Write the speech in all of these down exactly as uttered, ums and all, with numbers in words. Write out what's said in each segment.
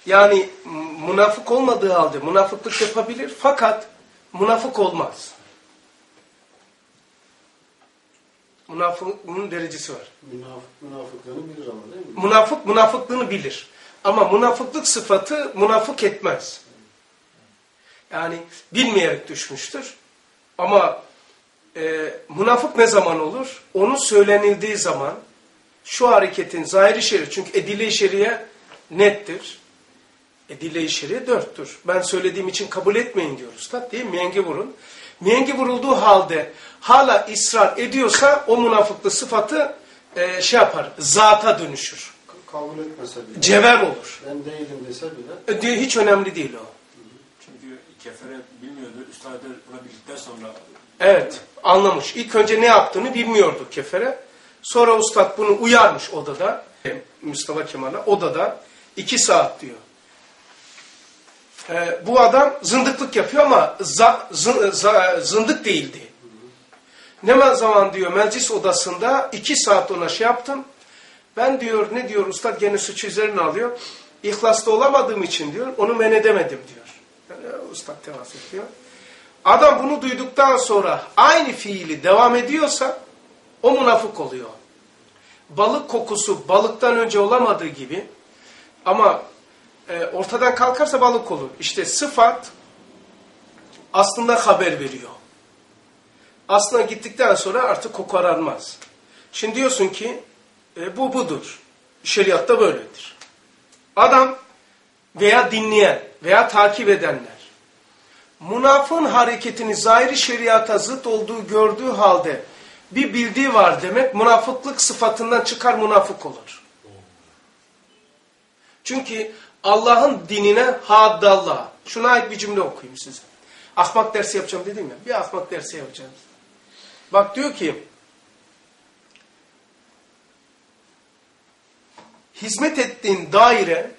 Yani münafık olmadığı halde münafıklık yapabilir fakat münafık olmaz. Münafıklığın derecesi var. Münafık münafıklığını bilir ama değil mi? Münafık münafıklığını bilir. Ama münafıklık sıfatı münafık etmez. Yani bilmeyerek düşmüştür. Ama e, münafık ne zaman olur? Onu söylenildiği zaman şu hareketin zahiri şer'i, çünkü edile-i şer'iye nettir. Edile-i şer'iye dörttür. Ben söylediğim için kabul etmeyin diyor Üstad, değil mi? Mihengi vurun. Mihengi vurulduğu halde hala ısrar ediyorsa o münafıklık sıfatı e, şey yapar, zata dönüşür. Kabul etmese bile. Cevher olur. Ben değilim dese bile. E, hiç önemli değil o. Çünkü kefere bilmiyordu. Üstad buna bildikten sonra. Evet, anlamış. İlk önce ne yaptığını bilmiyordu kefere. Sonra Üstad bunu uyarmış odada. Mustafa Kemal'a odada iki saat diyor. Ee, bu adam zındıklık yapıyor ama za, zı, za, zındık değildi. Ne zaman diyor meclis odasında iki saat ona şey yaptım. Ben diyor ne diyor Üstad gene suçu üzerine alıyor. İhlaslı olamadığım için diyor onu men edemedim diyor. Yani Üstad temas ediyor. Adam bunu duyduktan sonra aynı fiili devam ediyorsa o münafık oluyor. Balık kokusu balıktan önce olamadığı gibi ama e, ortadan kalkarsa balık olur. İşte sıfat aslında haber veriyor. Aslında gittikten sonra artık koku aranmaz. Şimdi diyorsun ki e, bu budur. Şeriatta böyledir. Adam veya dinleyen veya takip edenler münafığın hareketini zahiri şeriata zıt olduğu gördüğü halde bir bildiği var demek münafıklık sıfatından çıkar münafık olur. Çünkü Allah'ın dinine haddallah. Şuna ait bir cümle okuyayım size. Ahmak dersi yapacağım dedim ya. Bir ahmak dersi yapacağım. Bak diyor ki hizmet ettiğin daire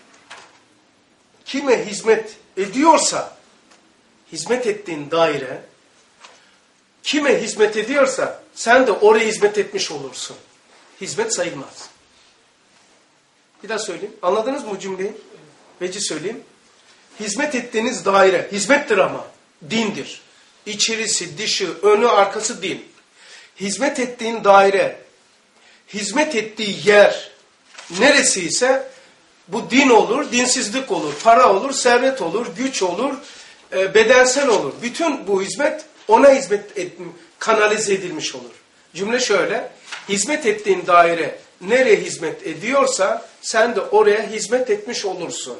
kime hizmet ediyorsa hizmet ettiğin daire kime hizmet ediyorsa sen de oraya hizmet etmiş olursun. Hizmet sayılmaz. Bir daha söyleyeyim. Anladınız mı bu cümleyi? Veci söyleyeyim. Hizmet ettiğiniz daire, hizmettir ama, dindir. İçerisi, dışı, önü, arkası din. Hizmet ettiğin daire, hizmet ettiği yer neresi ise bu din olur, dinsizlik olur, para olur, servet olur, güç olur, e, bedensel olur. Bütün bu hizmet ona hizmet et, kanalize edilmiş olur. Cümle şöyle, hizmet ettiğin daire nereye hizmet ediyorsa sen de oraya hizmet etmiş olursun.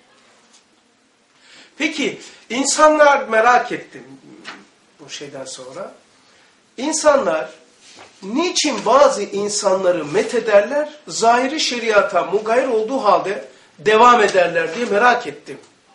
Peki insanlar merak ettim bu şeyden sonra. İnsanlar niçin bazı insanları methederler, zahiri şeriata mugayir olduğu halde devam ederler diye merak ettim.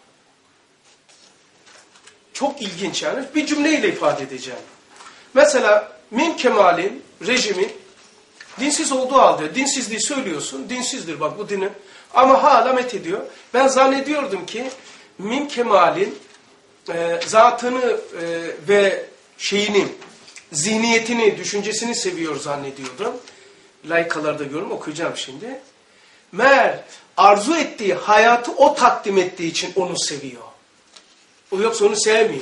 Çok ilginç yani. Bir cümleyle ifade edeceğim. Mesela Mim Kemal'in rejimi dinsiz olduğu halde dinsizliği söylüyorsun. Dinsizdir bak bu dinin. Ama hala methediyor. Ben zannediyordum ki Mim Kemal'in e, zatını e, ve şeyini, zihniyetini, düşüncesini seviyor zannediyordum. Layıkalarda görüyorum, okuyacağım şimdi. Meğer arzu ettiği hayatı o takdim ettiği için onu seviyor. O yoksa onu sevmiyor.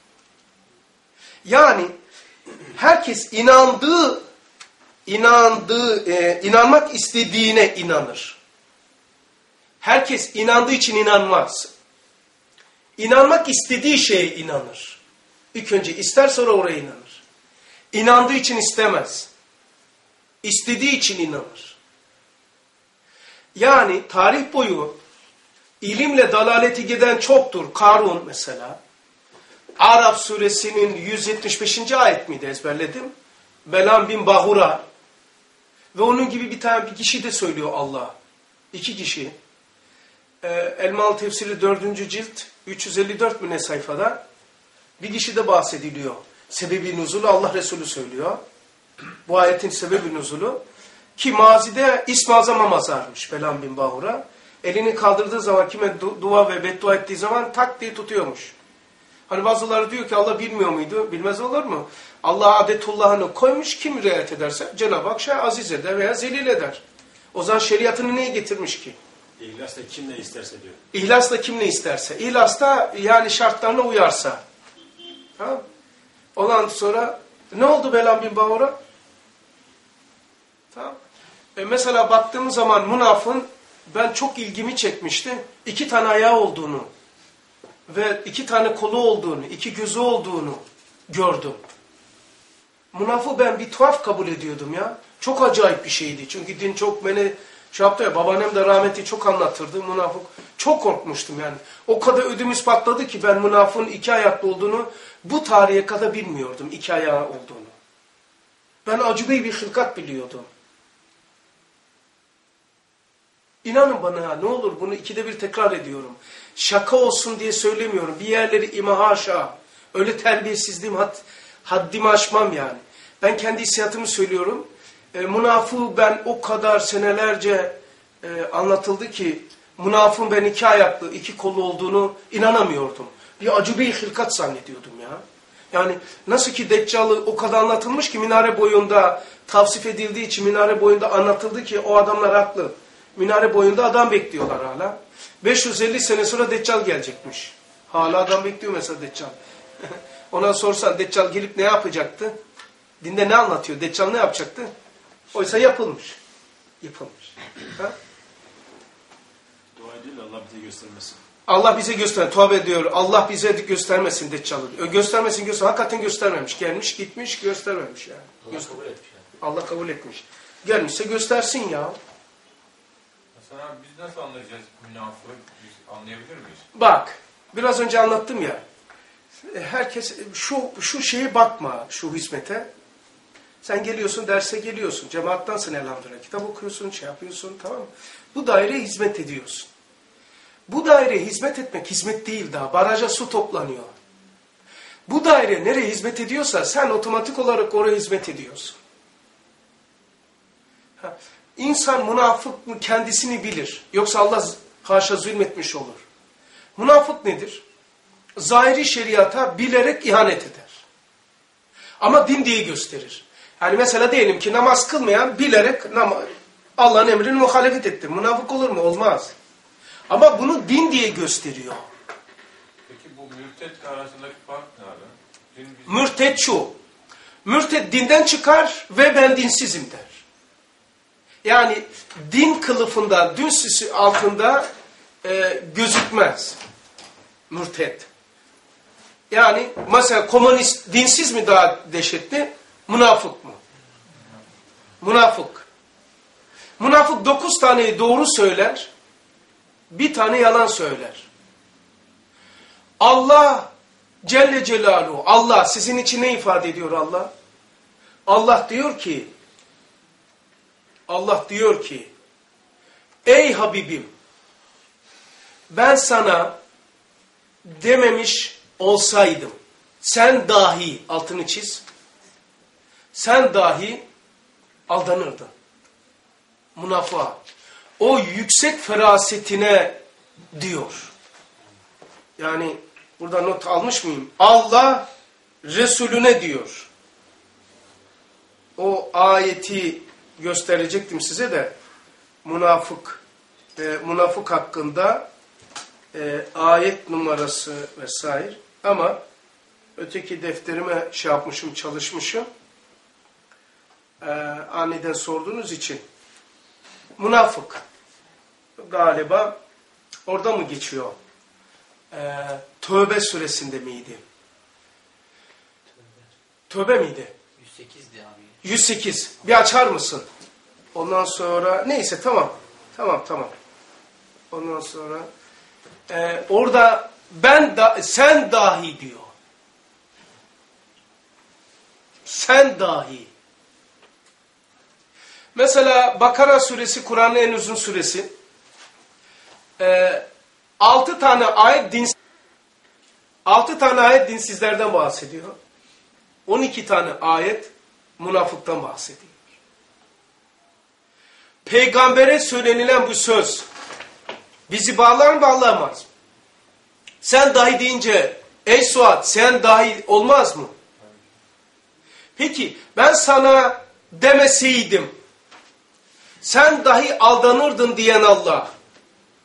Yani herkes inandığı, inandığı, e, inanmak istediğine inanır. Herkes inandığı için inanmaz. İnanmak istediği şeye inanır. İlk önce ister sonra oraya inanır. İnandığı için istemez. İstediği için inanır. Yani tarih boyu ilimle dalaleti giden çoktur. Karun mesela. Araf suresinin yüz yetmiş beşinci ayet miydi ezberledim? Belam bin Bahura. Ve onun gibi bir tane bir kişi de söylüyor Allah. İki kişi. Ee, Elmalı Tefsiri dördüncü cilt üç yüz elli dört mü ne sayfada bir kişi de bahsediliyor. Sebebi nuzulu Allah Resulü söylüyor. Bu ayetin sebebi nuzulu. Ki mazide İsm-i Azam'a mazarmış Belam bin Bahura. Elini kaldırdığı zaman kime du dua ve beddua ettiği zaman tak diye tutuyormuş. Hani bazıları diyor ki Allah bilmiyor muydu? Bilmez olur mu? Allah adetullahını koymuş, kim riayet ederse Cenab-ı Hak şey aziz eder veya zelil eder. O zaman şeriatını neye getirmiş ki? İhlasla kim ne isterse diyor. İhlasla kim ne isterse. İhlasla yani şartlarına uyarsa. Tamam. Ondan sonra ne oldu Belam bin Bağur'a? Tamam. E mesela baktığımız zaman münafığın ben çok ilgimi çekmişti. İki tane ayağı olduğunu ve iki tane kolu olduğunu, iki gözü olduğunu gördüm. Münafığı ben bir tuhaf kabul ediyordum ya. Çok acayip bir şeydi. Çünkü din çok beni şey yaptı ya, babaannem de rahmetli çok anlatırdı münafık. Çok korkmuştum yani. O kadar ödümüz patladı ki ben münafığın iki ayaklı olduğunu bu tarihe kadar bilmiyordum. İki ayağı olduğunu. Ben acıbey bir hılkat biliyordum. İnanın bana ya, ne olur bunu ikide bir tekrar ediyorum. Şaka olsun diye söylemiyorum. Bir yerleri ima haşa. Öyle terbiyesizliğim had, haddimi aşmam yani. Ben kendi hissiyatımı söylüyorum. E, münafığı ben o kadar senelerce e, anlatıldı ki münafığın ben iki ayaklı, iki kolu olduğunu inanamıyordum. Bir acıbey hılkat zannediyordum ya. Yani nasıl ki Deccal'ı o kadar anlatılmış ki minare boyunda tavsif edildiği için minare boyunda anlatıldı ki o adamlar haklı. Minare boyunda adam bekliyorlar hala. beş yüz elli sene sonra Deccal gelecekmiş. Hala adam bekliyor mesela Deccal. Ona sorsan Deccal gelip ne yapacaktı? Dinde ne anlatıyor? Deccal ne yapacaktı? Oysa yapılmış. Yapılmış. Ha? Dua edin Allah bize göstermesin. Allah bize göster. Tövbe ediyor. Allah bize göstermesin Deccal'ı. Göstermesin göster. Hakikaten göstermemiş. Gelmiş gitmiş göstermemiş yani. Allah Göster kabul etmiş yani. Allah kabul etmiş. Gelmişse göstersin ya. Mesela biz nasıl anlayacağız münafığı? Biz anlayabilir miyiz? Bak, biraz önce anlattım ya. Herkes şu şu şeye bakma, şu hizmete. Sen geliyorsun, derse geliyorsun. Cemaattansın elhamdülillah. Kitap okuyorsun, şey yapıyorsun, tamam mı? Bu daireye hizmet ediyorsun. Bu daireye hizmet etmek hizmet değil daha. Baraja su toplanıyor. Bu daire nereye hizmet ediyorsa sen otomatik olarak oraya hizmet ediyorsun. Ha. İnsan münafık kendisini bilir. Yoksa Allah haşa zulmetmiş olur. Münafık nedir? Zahiri şeriata bilerek ihanet eder. Ama din diye gösterir. Yani mesela diyelim ki namaz kılmayan bilerek Allah'ın emrini muhalefet etti. Münafık olur mu? Olmaz. Ama bunu din diye gösteriyor. Peki bu mürtet arasındaki fark ne abi? Din biz... Mürtet şu. Mürtet dinden çıkar ve ben dinsizim der. Yani din kılıfında, din süsü altında e, gözükmez. Mürtet. Yani mesela komünist dinsiz mi daha dehşetli? Münafık mı? Münafık. Münafık dokuz taneyi doğru söyler, bir tane yalan söyler. Allah Celle Celaluhu, Allah sizin için ne ifade ediyor Allah? Allah diyor ki, Allah diyor ki, ey Habibim, ben sana dememiş olsaydım, sen dahi, altını çiz, sen dahi aldanırdın. Münafığa. O yüksek ferasetine diyor. Yani burada not almış mıyım? Allah Resulüne diyor. O ayeti gösterecektim size de münafık e, münafık hakkında e, ayet numarası vesaire, ama öteki defterime şey yapmışım, çalışmışım. E, aniden sorduğunuz için münafık galiba orada mı geçiyor? E, Tövbe suresinde miydi? Tövbe, Tövbe miydi? yüz sekizdi abi. yüz sekiz. Bir açar mısın? Ondan sonra neyse tamam. Tamam tamam. Ondan sonra e, orada ben da, sen dahi diyor. Sen dahi. Mesela Bakara suresi Kur'an'ın en uzun suresi. E, altı tane ayet din altı tane ayet dinsizlerden bahsediyor. on iki tane ayet münafıktan bahsediyor. Peygambere söylenilen bu söz bizi bağlar mı, bağlamaz mı? Sen dahi deyince ey Suat sen dahi olmaz mı? Peki ben sana demeseydim sen dahi aldanırdın diyen Allah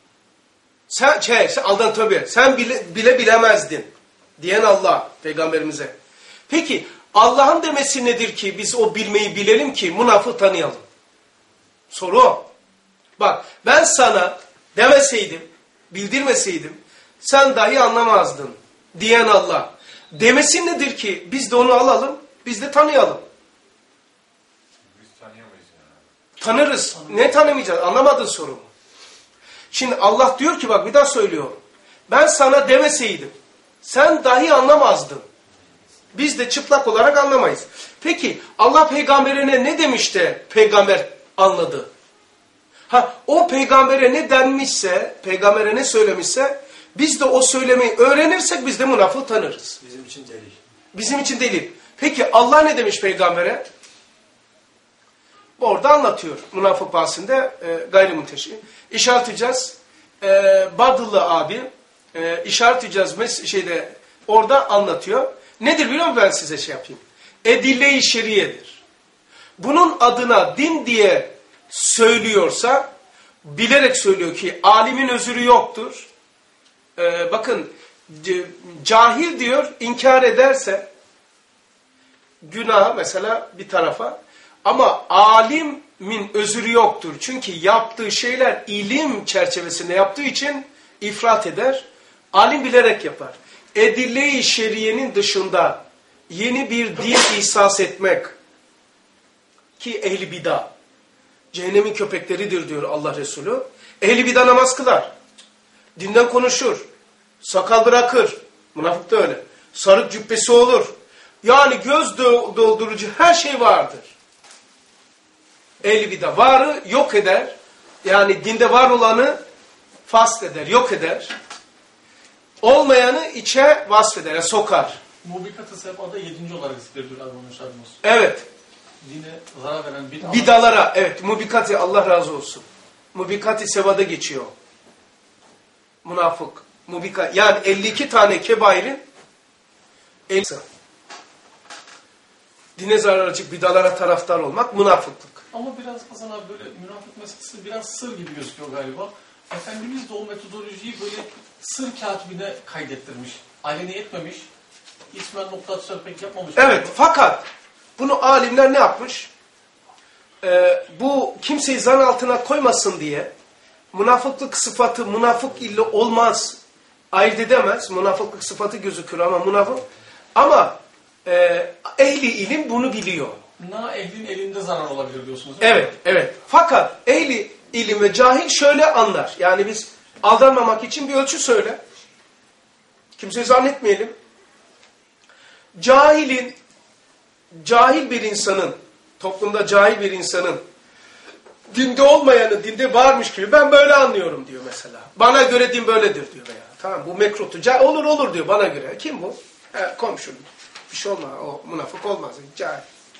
Sen, şey, sen aldan tabii. Sen bile, bile bilemezdin. Diyen Allah peygamberimize. Peki Allah'ın demesi nedir ki biz o bilmeyi bilelim ki münafığı tanıyalım? Soru o. Bak ben sana demeseydim, bildirmeseydim sen dahi anlamazdın diyen Allah. Demesi nedir ki biz de onu alalım, biz de tanıyalım. Biz tanıyamayız yani. Tanırız. Ne tanımayacağız? Anlamadın sorumu. Şimdi Allah diyor ki bak bir daha söylüyorum. Ben sana demeseydim sen dahi anlamazdın. Biz de çıplak olarak anlamayız. Peki Allah peygamberine ne demiş de peygamber anladı? Ha o peygambere ne denmişse, peygambere ne söylemişse biz de o söylemeyi öğrenirsek biz de münafığı tanırız. Bizim için delil. Bizim için delil. Peki Allah ne demiş peygambere? Orada anlatıyor. Münafık bahsinde e, gayrimunteşi. İşaret edeceğiz. E, Badıllı abi e, işaret edeceğiz şeyde orada anlatıyor. Nedir biliyor musun ben size şey yapayım? Edille-i şeriyedir. Bunun adına din diye söylüyorsa bilerek söylüyor ki alimin özürü yoktur. Ee, bakın cahil diyor inkar ederse günah mesela bir tarafa ama alimin özürü yoktur. Çünkü yaptığı şeyler ilim çerçevesinde yaptığı için ifrat eder. Alim bilerek yapar. Edille-i şeriyenin dışında yeni bir din ihsas etmek ki ehli bida cehennemin köpekleridir diyor Allah Resulü. Ehli bida namaz kılar. Dinden konuşur. Sakal bırakır. Münafık da öyle. Sarık cübbesi olur. Yani göz doldurucu her şey vardır. Ehli bida varı yok eder. Yani dinde var olanı fasl eder, yok eder. Olmayanı içe vasfeder, yani sokar. Mubikat-ı sebada yedinci olarak zikrediyor Arman Şarmos. Evet. Dine zarar veren bid'a. Bidalara, evet. Mubikati Allah razı olsun. Mubikati sebada geçiyor. Münafık. Mubika, yani elli iki tane kebairin elli dine zarar açık bidalara taraftar olmak münafıklık. Ama biraz Hasan abi böyle münafık meselesi biraz sır gibi gözüküyor galiba. Efendimiz de o metodolojiyi böyle sır katibine kaydettirmiş. Aleni etmemiş. İsmen nokta atışlar pek yapmamış. Evet galiba. Fakat bunu alimler ne yapmış? Ee, bu kimseyi zan altına koymasın diye münafıklık sıfatı münafık ille olmaz. Ayırt edemez. Münafıklık sıfatı gözükür ama münafık. Ama e, ehli ilim bunu biliyor. Na ehlin elinde zarar olabilir diyorsunuz değil Evet, mi? evet. Fakat ehli ilim ve cahil şöyle anlar. Yani biz aldanmamak için bir ölçü söyle. Kimseyi zannetmeyelim. Cahilin, cahil bir insanın, toplumda cahil bir insanın dinde olmayanı dinde varmış gibi ben böyle anlıyorum diyor mesela. Bana göre din böyledir diyor veya. Tamam bu mekruhtu. Olur olur diyor bana göre. Kim bu? He, komşu. Bir şey olmaz. O münafık olmaz. Cahil.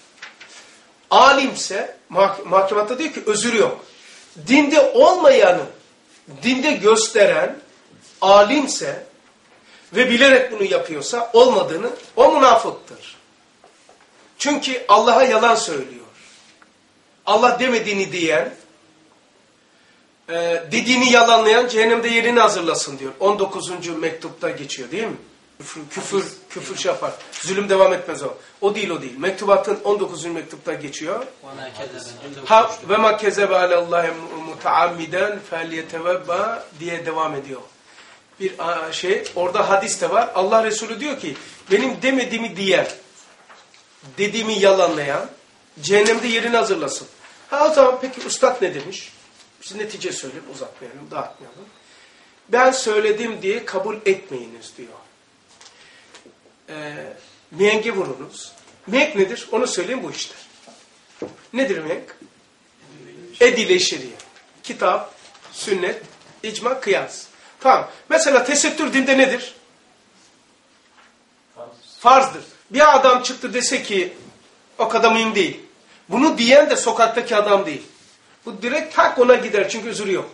Alimse mah mahkematta diyor ki özür yok. Dinde olmayanı dinde gösteren alimse ve bilerek bunu yapıyorsa olmadığını o münafıktır. Çünkü Allah'a yalan söylüyor. Allah demediğini diyen, e, dediğini yalanlayan cehennemde yerini hazırlasın diyor. on dokuzuncu mektupta geçiyor değil mi? Küfür, küfür, küfür şey yapar. Zulüm devam etmez o. O değil o değil. Mektubatın on dokuzuncu mektupta geçiyor. Ha ve ma kezebe alallahi mutaammiden felyetevebba diye devam ediyor. Bir şey orada hadis de var. Allah Resulü diyor ki benim demediğimi diyen, dediğimi yalanlayan cehennemde yerini hazırlasın. Ha o zaman peki ustad ne demiş? Biz netice söyleyeyim uzatmayalım, dağıtmayalım. Ben söyledim diye kabul etmeyiniz diyor. Ee, mihenge vurunuz. Mihenk nedir? Onu söyleyeyim bu işte. Nedir mihenk? Edile-i şeriye. Kitap, sünnet, icma, kıyas. Tamam. Mesela tesettür dinde nedir? Farz. Farzdır. Bir adam çıktı dese ki o kadar mühim değil. Bunu diyen de sokaktaki adam değil. Bu direkt tak ona gider çünkü özürü yok.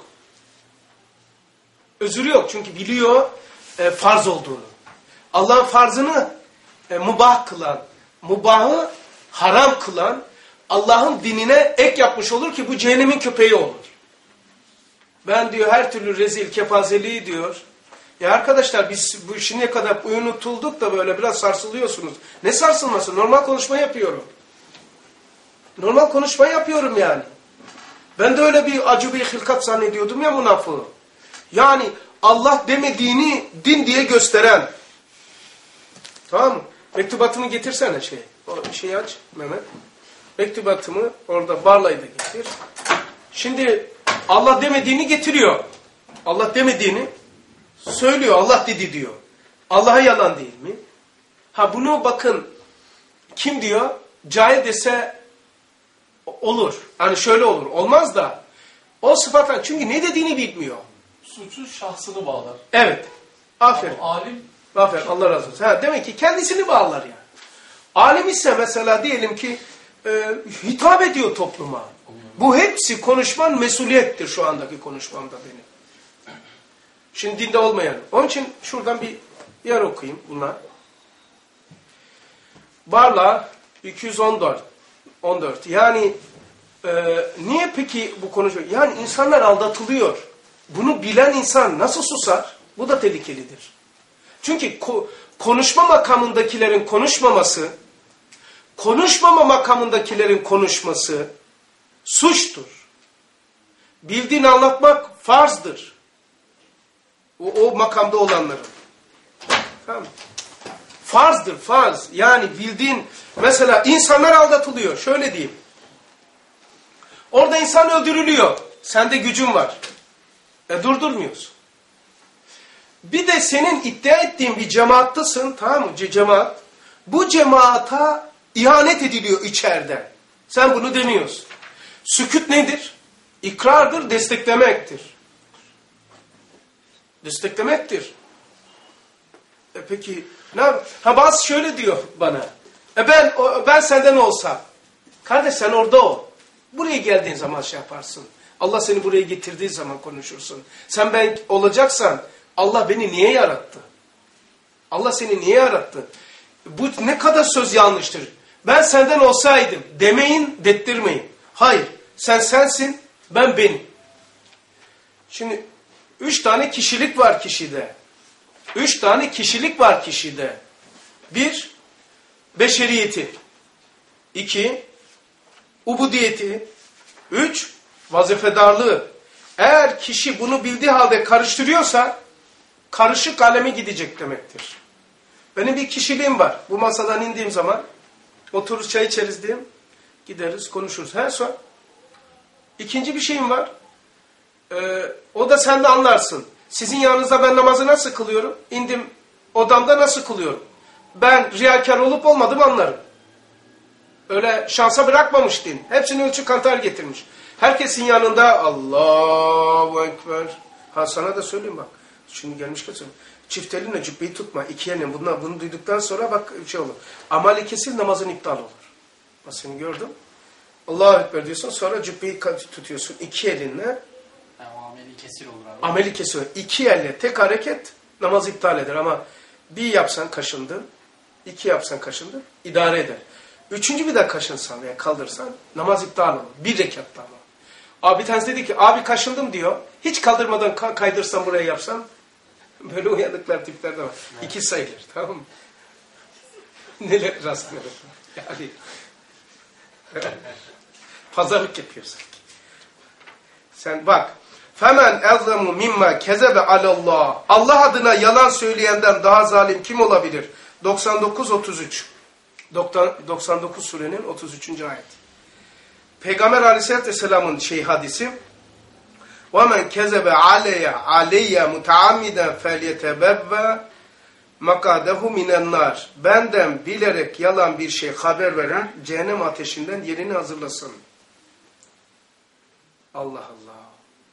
Özürü yok çünkü biliyor e, farz olduğunu. Allah'ın farzını e, mubah kılan, mubahı haram kılan Allah'ın dinine ek yapmış olur ki bu cehennemin köpeği olur. Ben diyor her türlü rezil kepazeliği diyor. Ya arkadaşlar biz bu şimdiye kadar unutulduk da böyle biraz sarsılıyorsunuz. Ne sarsılması? Normal konuşma yapıyorum. Normal konuşma yapıyorum yani. Ben de öyle bir acı bir hilkat zannediyordum ya münafığı. Yani Allah demediğini din diye gösteren. Tamam mı? Mektubatımı getirsene şey. O şeyi aç Mehmet. Mektubatımı orada barlayı da getir. Şimdi Allah demediğini getiriyor. Allah demediğini söylüyor. Allah dedi diyor. Allah'a yalan değil mi? Ha bunu bakın kim diyor? Cahil dese olur. Hani şöyle olur. Olmaz da o sıfatlar çünkü ne dediğini bilmiyor. Suçu şahsını bağlar. Evet. Aferin. Ama alim Aferin. Allah razı olsun. Ha, demek ki kendisini bağlar yani. Alim ise mesela diyelim ki e, hitap ediyor topluma. Bu hepsi konuşman mesuliyettir şu andaki konuşmamda benim. Şimdi dinde olmayan. Onun için şuradan bir yer okuyayım bunlar. Barla iki yüz on dört. on dört. Yani e, niye peki bu konuşuyor? Yani insanlar aldatılıyor. Bunu bilen insan nasıl susar? Bu da tehlikelidir. Çünkü ko konuşma makamındakilerin konuşmaması, konuşmama makamındakilerin konuşması suçtur. Bildiğini anlatmak farzdır. O, o makamda olanların. Tamam mı? Farzdır, farz. Yani bildiğin, mesela insanlar aldatılıyor. Şöyle diyeyim. Orada insan öldürülüyor. Sende gücün var. E durdurmuyorsun. Bir de senin iddia ettiğin bir cemaattasın, tamam mı? Ce cemaat. Bu cemaata ihanet ediliyor içeride. Sen bunu demiyorsun. Sükût nedir? İkrardır, desteklemektir. Desteklemektir. E peki, ne ha bazı şöyle diyor bana. E ben o, ben senden olsam. Kardeş sen orada ol. Buraya geldiğin zaman şey yaparsın. Allah seni buraya getirdiği zaman konuşursun. Sen ben olacaksan Allah beni niye yarattı? Allah seni niye yarattı? Bu ne kadar söz yanlıştır. Ben senden olsaydım demeyin, dettirmeyin. Hayır, sen sensin, ben benim. Şimdi üç tane kişilik var kişide. Üç tane kişilik var kişide. Bir, beşeriyeti. İki, ubudiyeti. Üç, vazifedarlığı. Eğer kişi bunu bildiği halde karıştırıyorsa, karışık aleme gidecek demektir. Benim bir kişiliğim var. Bu masadan indiğim zaman, otururuz çay içeriz diyeyim, gideriz konuşuruz. Her son. İkinci bir şeyim var. Ee, o da sen de anlarsın. Sizin yanınızda ben namazı nasıl kılıyorum? İndim odamda nasıl kılıyorum? Ben riyakar olup olmadım anlarım. Öyle şansa bırakmamış din. Hepsini ölçü kantar getirmiş. Herkesin yanında Allahu Ekber. Ha sana da söyleyeyim bak. Şimdi gelmişken söyleyeyim. Çift elinle cübbeyi tutma. İki elinle. Bunlar, bunu duyduktan sonra bak bir şey olur. Amali kesil namazın iptal olur. Bak seni gördüm. Allahu Ekber diyorsun. Sonra cübbeyi tutuyorsun. İki elinle. Yani o ameli kesir olur abi. Ameli kesiyor. İki elle tek hareket namaz iptal eder ama bir yapsan kaşındın, iki yapsan kaşındın, idare eder. Üçüncü bir daha kaşınsan veya kaldırsan namaz iptal olur. Bir rekatta ama. Abi bir tanesi dedi ki abi kaşındım diyor. Hiç kaldırmadan ka kaydırsan buraya yapsan böyle uyanıklar tipler de var. Evet. İki sayılır tamam mı? Neler rastlıyoruz. Yani pazarlık yapıyorsun. Sen bak. Femen ezlemu mimma kezebe alallah. Allah adına yalan söyleyenden daha zalim kim olabilir? doksan dokuz otuz üç. doksan dokuz surenin otuz üçüncü ayet. Peygamber Aleyhisselatü Vesselam'ın şey hadisi. وَمَنْ كَذَبَ عَلَيَّ عَلَيَّ مُتَعَمِّدًا فَلْيَتَبَوَّأْ مَقَعَدَهُ مِنَ النَّارِ. Benden bilerek yalan bir şey haber veren cehennem ateşinden yerini hazırlasın. Allah Allah.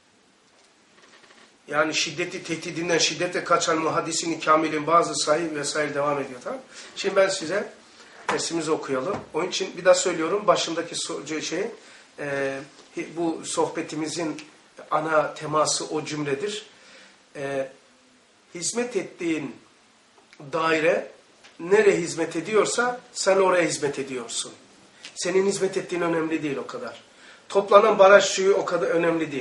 Yani şiddeti tehdidinden şiddete kaçan muhaddis-i kamilin bazı sahih vesaire devam ediyor. Tamam. Şimdi ben size dersimizi okuyalım. Onun için bir daha söylüyorum. Başındaki şey e, bu sohbetimizin ana teması o cümledir. E, hizmet ettiğin daire nereye hizmet ediyorsa sen oraya hizmet ediyorsun. Senin hizmet ettiğin önemli değil o kadar. Toplanan baraj suyu o kadar önemli değil.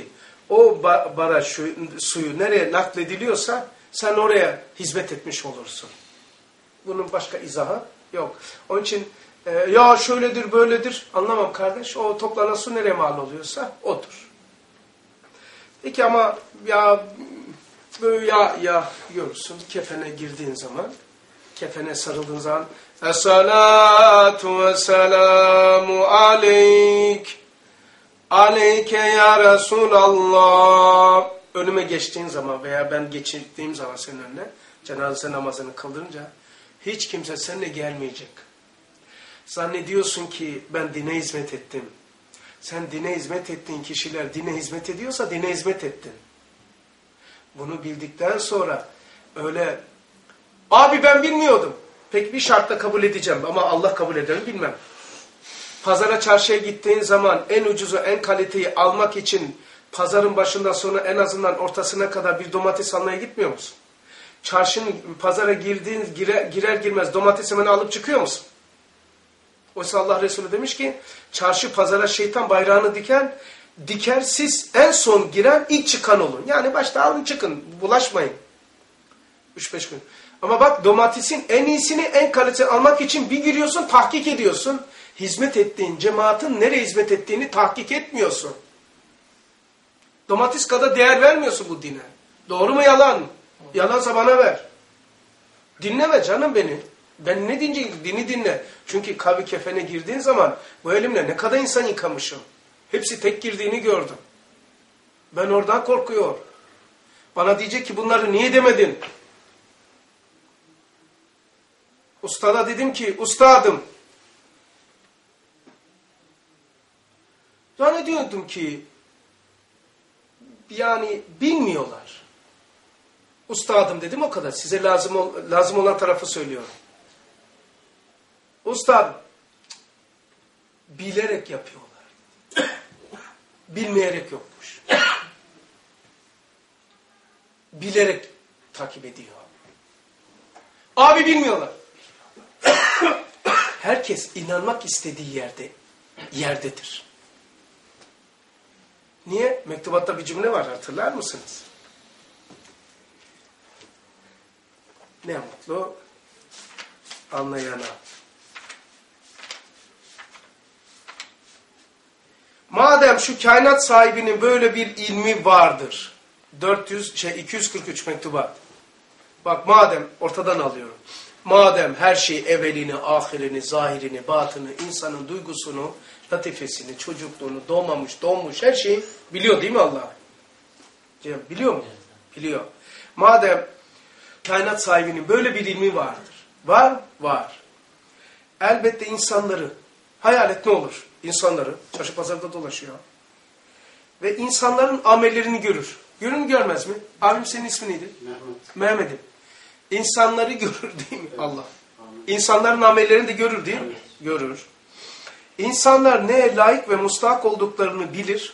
o baraj şu, suyu nereye naklediliyorsa sen oraya hizmet etmiş olursun. Bunun başka izahı yok. Onun için e, ya şöyledir böyledir anlamam kardeş. O toplanan su nereye mal oluyorsa odur. Peki ama ya böyle ya, ya görürsün kefene girdiğin zaman, kefene sarıldığın zaman Es-salatu ve-selamu aleyk aleyke ya Resulallah. Önüme geçtiğin zaman veya ben geçtiğim zaman senin önüne cenaze namazını kıldırınca hiç kimse seninle gelmeyecek. Zannediyorsun ki ben dine hizmet ettim. Sen dine hizmet ettiğin kişiler dine hizmet ediyorsa dine hizmet ettin. Bunu bildikten sonra öyle abi ben bilmiyordum. Peki bir şartla kabul edeceğim ama Allah kabul eder mi bilmem. Pazara çarşıya gittiğin zaman en ucuzu en kaliteyi almak için pazarın başından sonra en azından ortasına kadar bir domates almaya gitmiyor musun? Çarşının pazara girdiğin girer, girer girmez domates hemen alıp çıkıyor musun? Oysa Allah Resulü demiş ki çarşı pazara şeytan bayrağını diken diker siz en son giren ilk çıkan olun. Yani başta alın çıkın bulaşmayın. üç beş gün. Ama bak domatesin en iyisini en kaliteli almak için bir giriyorsun tahkik ediyorsun. Hizmet ettiğin cemaatin nereye hizmet ettiğini tahkik etmiyorsun. Domates kadar değer vermiyorsun bu dine. Doğru mu yalan? Yalansa bana ver. Dinleme canım beni. Ben ne diyeceğim? Dini dinle. Çünkü kabri kefene girdiğin zaman bu elimle ne kadar insan yıkamışım. Hepsi tek girdiğini gördüm. Ben oradan korkuyor. Bana diyecek ki bunları niye demedin? Ustada dedim ki ustadım. Zannediyordum ki yani bilmiyorlar. Ustadım dedim o kadar. Size lazım, ol, lazım olan tarafı söylüyorum. Ustadım. Bilerek yapıyorlar. Bilmeyerek yokmuş. Bilerek takip ediyor. Abi bilmiyorlar. Herkes inanmak istediği yerde yerdedir. Niye? Mektubatta bir cümle var hatırlar mısınız? Ne mutlu anlayana. Madem şu kainat sahibinin böyle bir ilmi vardır. dört yüz şey iki yüz kırk üç mektubat. Bak madem ortadan alıyorum. Madem her şey evvelini, ahirini, zahirini, batını, insanın duygusunu, latifesini, çocukluğunu, doğmamış, doğmuş her şeyi biliyor değil mi Allah? Biliyor mu? Biliyor. Madem kainat sahibinin böyle bir ilmi vardır. Var? Var. Elbette insanları, hayal et ne olur? İnsanları, çarşı pazarda dolaşıyor. Ve insanların amellerini görür. Görür mü görmez mi? Abim senin ismin neydi? Mehmet. Mehmet'im. İnsanları görür değil mi? Evet. Allah. İnsanların amellerini de görür değil mi? Evet. Görür. İnsanlar neye layık ve mustahak olduklarını bilir.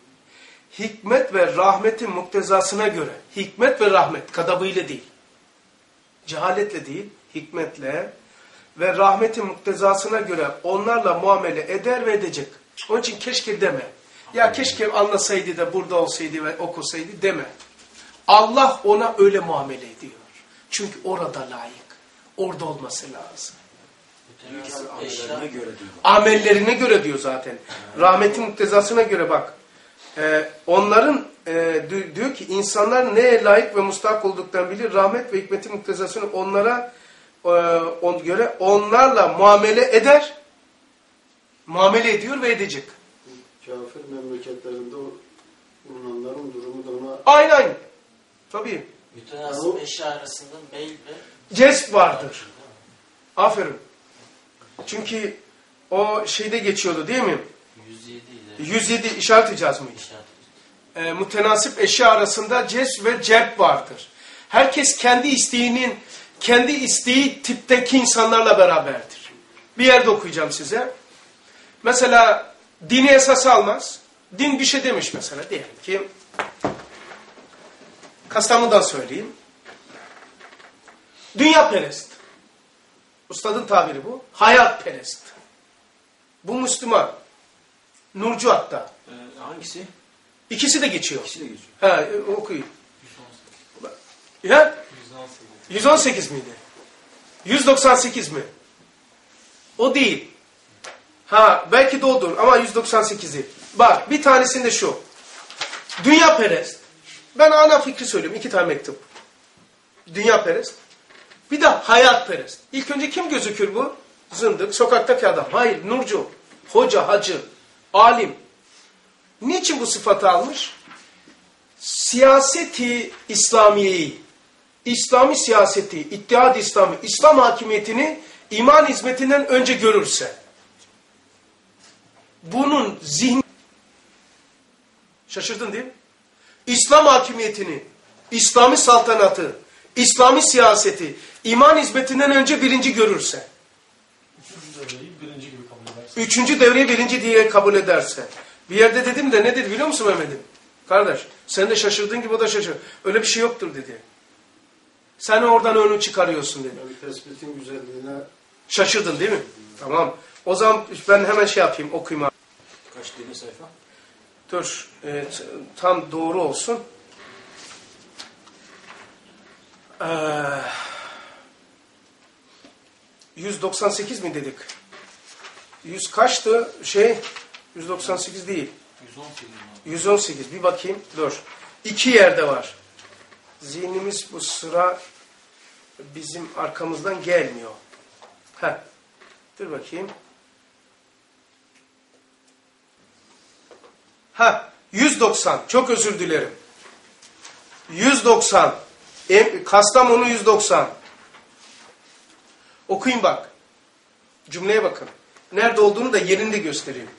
Hikmet ve rahmetin muktezasına göre. Hikmet ve rahmet kadabıyla değil. Cehaletle değil, hikmetle ve rahmetin muktezasına göre onlarla muamele eder ve edecek. Onun için keşke deme. Ya keşke anlasaydı da burada olsaydı ve okusaydı deme. Allah ona öyle muamele ediyor. Çünkü orada layık. Orada olması lazım. Amellerine göre diyor. Amellerine göre diyor zaten. Rahmetin muktezasına göre bak. Ee, onların e, diyor ki insanlar neye layık ve mustahak olduklarını bilir. Rahmet ve hikmetin muktezasını onlara e, on, göre onlarla muamele eder. Muamele ediyor ve edecek. Kafir memleketlerinde bulunanların durumu da ona... Aynen aynı. Tabii. Mütenasip eşya arasında meyl ve... Cezb vardır. Aferin. Çünkü o şeyde geçiyordu değil mi? yüz yedi ile... yüz yedi işaret icaz mıydı? İşaret. E, mütenasip eşya arasında cezb ve celb vardır. Herkes kendi isteğinin, kendi isteği tipteki insanlarla beraberdir. Bir yerde okuyacağım size. Mesela dini esas almaz. Din bir şey demiş mesela. Diyelim ki Kastamonu'dan söyleyeyim. Dünya perest. Ustadın tabiri bu. Hayat perest. Bu Müslüman. Nurcu hatta. Ee, hangisi? İkisi de geçiyor. İkisi de geçiyor. Ha, okuyun. Ya? yüz on sekiz miydi? yüz doksan sekiz mi? O değil. Ha, belki de odur ama yüz doksan sekizi. Bak, bir tanesinde şu. Dünya perest. Ben ana fikri söyleyeyim. İki tane mektup. Dünya perest. Bir de hayat perest. İlk önce kim gözükür bu? Zındık, sokaktaki adam. Hayır, nurcu, hoca, hacı, alim. Niçin bu sıfatı almış? Siyaseti İslamiyeyi, İslami siyaseti, İttihad-ı İslami, İslam hakimiyetini iman hizmetinden önce görürse, bunun zihni, şaşırdın değil mi? İslam hakimiyetini, İslami saltanatı, İslami siyaseti, iman hizmetinden önce birinci görürse, Üçüncü devreyi birinci gibi kabul ederse. üçüncü devreyi birinci diye kabul ederse, bir yerde dedim de ne dedi biliyor musun Mehmet'im? Kardeş, sen de şaşırdığın gibi o da şaşırdı. Öyle bir şey yoktur dedi. Sen oradan önü çıkarıyorsun dedi. Yani tespitin güzelliğine Şaşırdın değil mi? Tamam. O zaman ben hemen şey yapayım, okuyayım abi. Kaç tane sayfa? Dur, e, tam doğru olsun. Ee, yüz doksan sekiz mi dedik? yüz kaçtı? Şey, yüz doksan sekiz değil. yüz on sekiz mi? yüz on sekiz. Bir bakayım. Dur. İki yerde var. Zihnimiz bu sıra bizim arkamızdan gelmiyor. Heh. Dur bakayım. Ha, yüz doksan. Çok özür dilerim. yüz doksan. Em, Kastamonu yüz doksan. Okuyun bak. Cümleye bakın. Nerede olduğunu da yerinde göstereyim.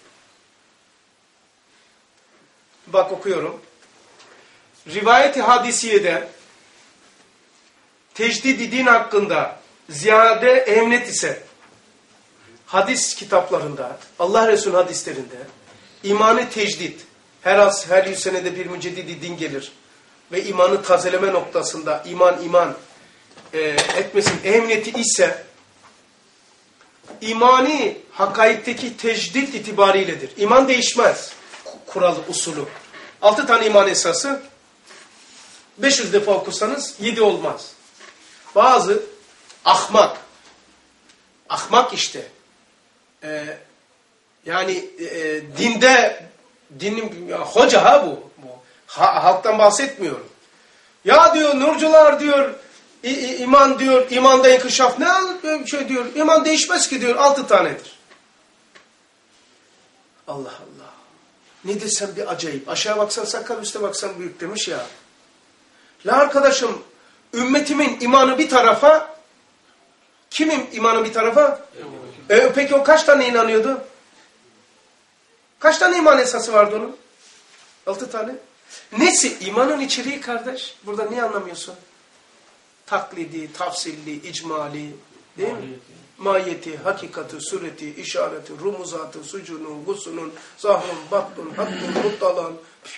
Bak okuyorum. Rivayet-i hadisiyede tecdid-i din hakkında ziyade emnet ise hadis kitaplarında, Allah Resulü hadislerinde imanı tecdid, her az her yüz senede bir müceddidi din gelir ve imanı tazeleme noktasında iman iman e, etmesin emniyeti ise imani hakaikteki tecdid itibariyledir. İman değişmez. Kuralı, usulü. Altı tane iman esası beş yüz defa okusanız yedi olmaz. Bazı ahmak ahmak işte e, yani e, dinde dinin ya, hoca ha bu. bu. Ha, halktan bahsetmiyorum. Ya diyor nurcular diyor i, i, iman diyor imanda inkişaf ne şey diyor iman değişmez ki diyor altı tanedir. Allah Allah. Ne desem bir acayip. Aşağı baksan sakal üstte baksan büyük demiş ya. La arkadaşım ümmetimin imanı bir tarafa kimin imanı bir tarafa? E, peki o kaç tane inanıyordu? Kaç tane iman esası vardı onun? Altı tane. Nesi? İmanın içeriği kardeş. Burada niye anlamıyorsun? Taklidi, tafsilli, icmali, değil mi? Mahiyeti, hakikati, sureti, işareti, rumuzatı, sucunun, gusunun, zahrun, battun, hakkun, muttalan,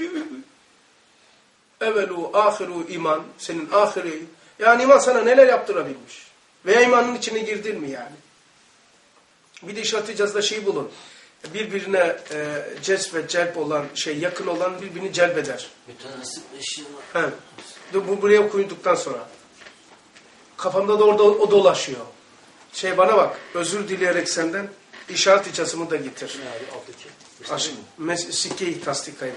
evvelu, ahiru iman, senin ahiri. Yani iman sana neler yaptırabilmiş? Veya imanın içine girdin mi yani? Bir de işaret icazda şeyi bulun. Birbirine e, cezb ve celp olan şey, yakın olan birbirini celbeder. Mütenasip eşya. He. Bu buraya koyduktan sonra. Kafamda da orada o dolaşıyor. Şey bana bak, özür dileyerek senden işaret icazımı da getir. Sikke-i tasdikayla.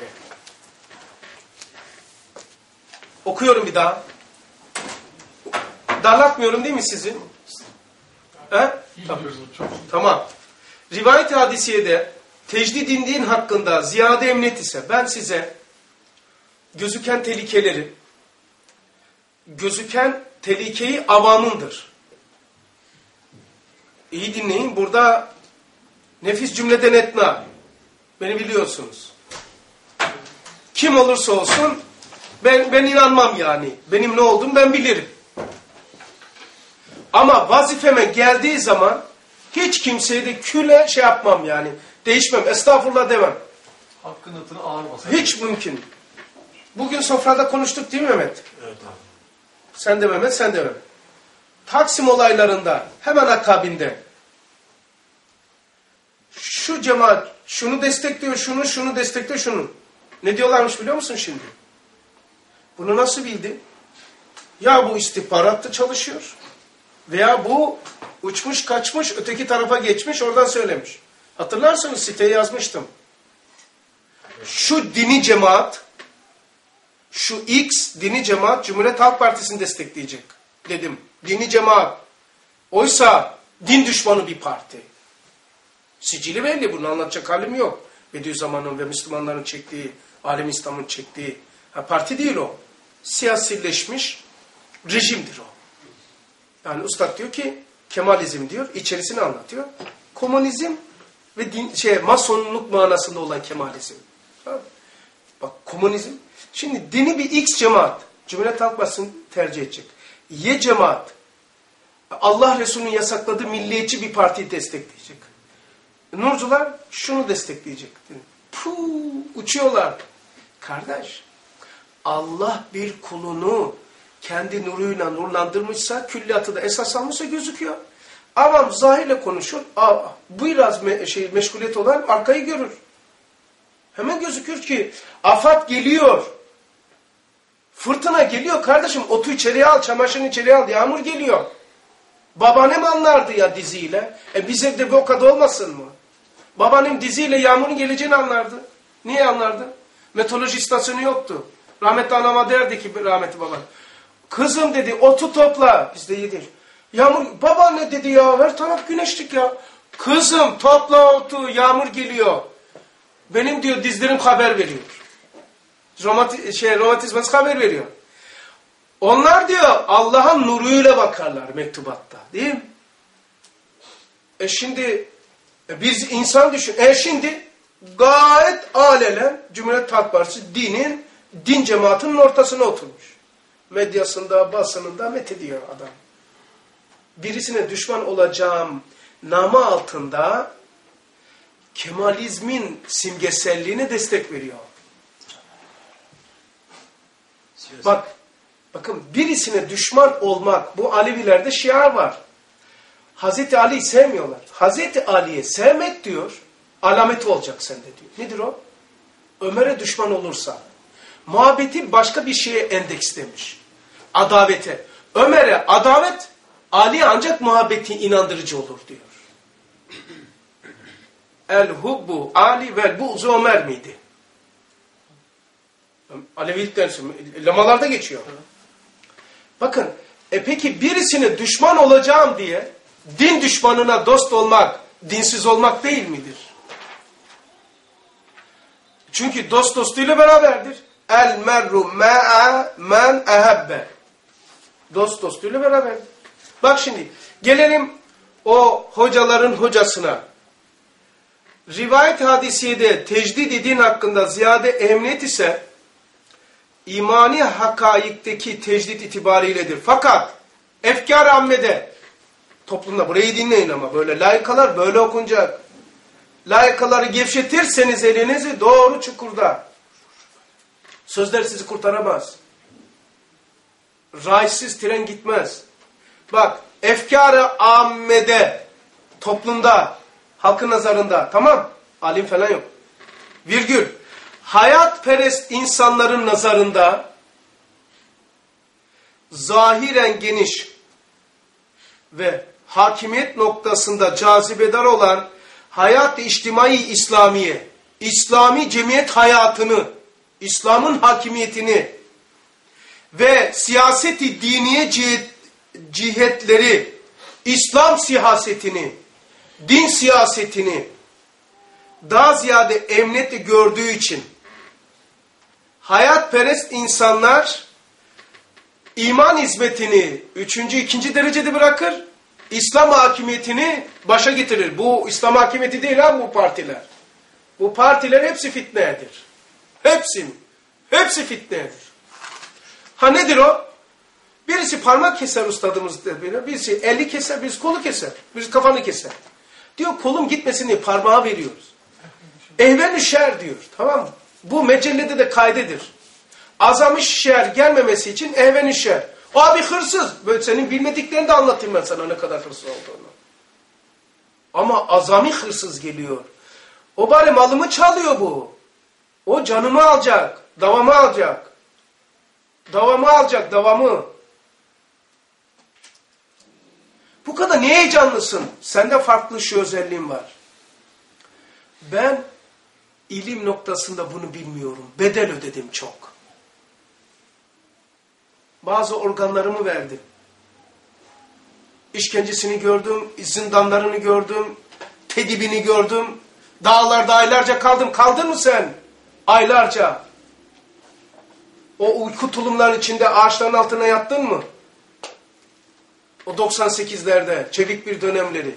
Okuyorum bir daha. Darlatmıyorum değil mi sizi? He? Tamam. Tamam. Rivayet-i hadisiyede tecdid-i din hakkında ziyade emniyet ise ben size gözüken tehlikeleri, gözüken tehlikeyi avamındır. İyi dinleyin. Burada nefis cümleden etna. Beni biliyorsunuz. Kim olursa olsun ben, ben inanmam yani. Benim ne olduğumu ben bilirim. Ama vazifeme geldiği zaman hiç kimseye de küle şey yapmam yani. Değişmem. Estağfurullah demem. Hakkın ıtını ağır basar. Hiç mümkün. Bugün sofrada konuştuk değil mi Mehmet? Evet abi. Sen de Mehmet, sen de Mehmet. Taksim olaylarında hemen akabinde şu cemaat şunu destekliyor, şunu, şunu destekliyor, şunu. Ne diyorlarmış biliyor musun şimdi? Bunu nasıl bildi? Ya bu istihbaratta çalışıyor veya bu uçmuş kaçmış öteki tarafa geçmiş oradan söylemiş. Hatırlarsanız siteye yazmıştım. Şu dini cemaat, şu X dini cemaat Cumhuriyet Halk Partisi'ni destekleyecek dedim. Dini cemaat. Oysa din düşmanı bir parti. Sicili belli, bunu anlatacak halim yok. Bediüzzaman'ın ve Müslümanların çektiği, Alem İslam'ın çektiği ha, parti değil o. Siyasileşmiş rejimdir o. Yani Üstad diyor ki Kemalizm diyor, içerisini anlatıyor. Komünizm ve din, şey, masonluk manasında olan Kemalizm. Ha? Bak komünizm. Şimdi dini bir X cemaat, Cumhuriyet Halk Partisi'ni tercih edecek. Y cemaat, Allah Resulü'nün yasakladığı milliyetçi bir partiyi destekleyecek. Nurcular şunu destekleyecek. Puh, uçuyorlar. Kardeş, Allah bir kulunu kendi nuruyla nurlandırmışsa, külliyatı da esas almışsa gözüküyor. Avam zahirle konuşur, bu biraz me şey, meşguliyet olan arkayı görür. Hemen gözükür ki afat geliyor. Fırtına geliyor kardeşim, otu içeriye al, çamaşırını içeriye al, yağmur geliyor. Babaannem anlardı ya diziyle. E biz evde bir o kadar olmasın mı? Babaannem diziyle yağmurun geleceğini anlardı. Niye anlardı? Meteoroloji istasyonu yoktu. Rahmetli anama derdi ki, rahmetli baba. Kızım dedi, otu topla. Biz de yedik. Yağmur, babaanne dedi ya, her taraf güneşlik ya. Kızım topla otu, yağmur geliyor. Benim diyor dizlerim haber veriyor. Romati şey, romatizması haber veriyor. Onlar diyor Allah'ın nuruyla bakarlar mektubatta. Değil mi? E şimdi e biz insan düşün. E şimdi gayet alelen Cumhuriyet Halk Partisi dinin, din cemaatinin ortasına oturmuş. Medyasında, basınında methediyor adam. Birisine düşman olacağım namı altında Kemalizmin simgeselliğine destek veriyor. Bak, bakın birisine düşman olmak, bu Alevilerde şiar var. Hazreti Ali'yi sevmiyorlar. Hazreti Ali'ye sevmek diyor, alameti olacak sende diyor. Nedir o? Ömer'e düşman olursa, muhabbeti başka bir şeye endekslemiş. Adavete. Ömer'e adavet, Ali'ye ancak muhabbeti inandırıcı olur diyor. El hubbu Ali vel bu'zu Ömer miydi? Alevilikten lamalarda geçiyor. Bakın, e peki birisine düşman olacağım diye din düşmanına dost olmak, dinsiz olmak değil midir? Çünkü dost dostuyla beraberdir. El merru ma'a men ehabbe. Dost dostuyla beraberdir. Bak şimdi, gelelim o hocaların hocasına. Rivayet hadisiyede tecdid din hakkında ziyade ehemmiyet ise imani hakaikteki tecdid itibariyledir. Fakat efkar ammede toplumda, burayı dinleyin ama böyle layıkalar böyle okunacak. Layıkaları gevşetirseniz elinizi doğru çukurda. Sözler sizi kurtaramaz. Raysiz tren gitmez. Bak, efkar-ı ammede toplumda, halkın nazarında, tamam, alim falan yok. Virgül. Hayatperest insanların nazarında zahiren geniş ve hakimiyet noktasında cazibedar olan hayat-ı içtimai İslamiye, İslami cemiyet hayatını, İslam'ın hakimiyetini ve siyaseti diniye cihet, cihetleri, İslam siyasetini, din siyasetini daha ziyade emniyetle gördüğü için hayatperest insanlar iman hizmetini üçüncü, ikinci derecede bırakır, İslam hakimiyetini başa getirir. Bu İslam hakimiyeti değil ha bu partiler. Bu partiler hepsi fitnedir. Hepsi. Hepsi fitnedir. Ha nedir o? Birisi parmak keser ustadımız dedi. Birisi eli keser, birisi kolu keser. Birisi kafanı keser. Diyor kolum gitmesin diye parmağı veriyoruz. Ehven-i şer diyor. Tamam mı? Bu mecellede de kaydedir. Azam-ı şer gelmemesi için ehven-i şer. O abi hırsız. Böyle senin bilmediklerini de anlatayım ben sana ne kadar hırsız olduğunu. Ama azami hırsız geliyor. O bari malımı çalıyor bu. O canımı alacak, davamı alacak. Davamı alacak, davamı. Bu kadar niye heyecanlısın? Sende farklı şu özelliğin var. Ben ilim noktasında bunu bilmiyorum. Bedel ödedim çok. Bazı organlarımı verdim. İşkencesini gördüm, zindanlarını gördüm, tedibini gördüm. Dağlarda aylarca kaldım. Kaldın mı sen? Aylarca. O uyku tulumların içinde ağaçların altına yattın mı? O doksan sekizlerde, çevik bir dönemleri.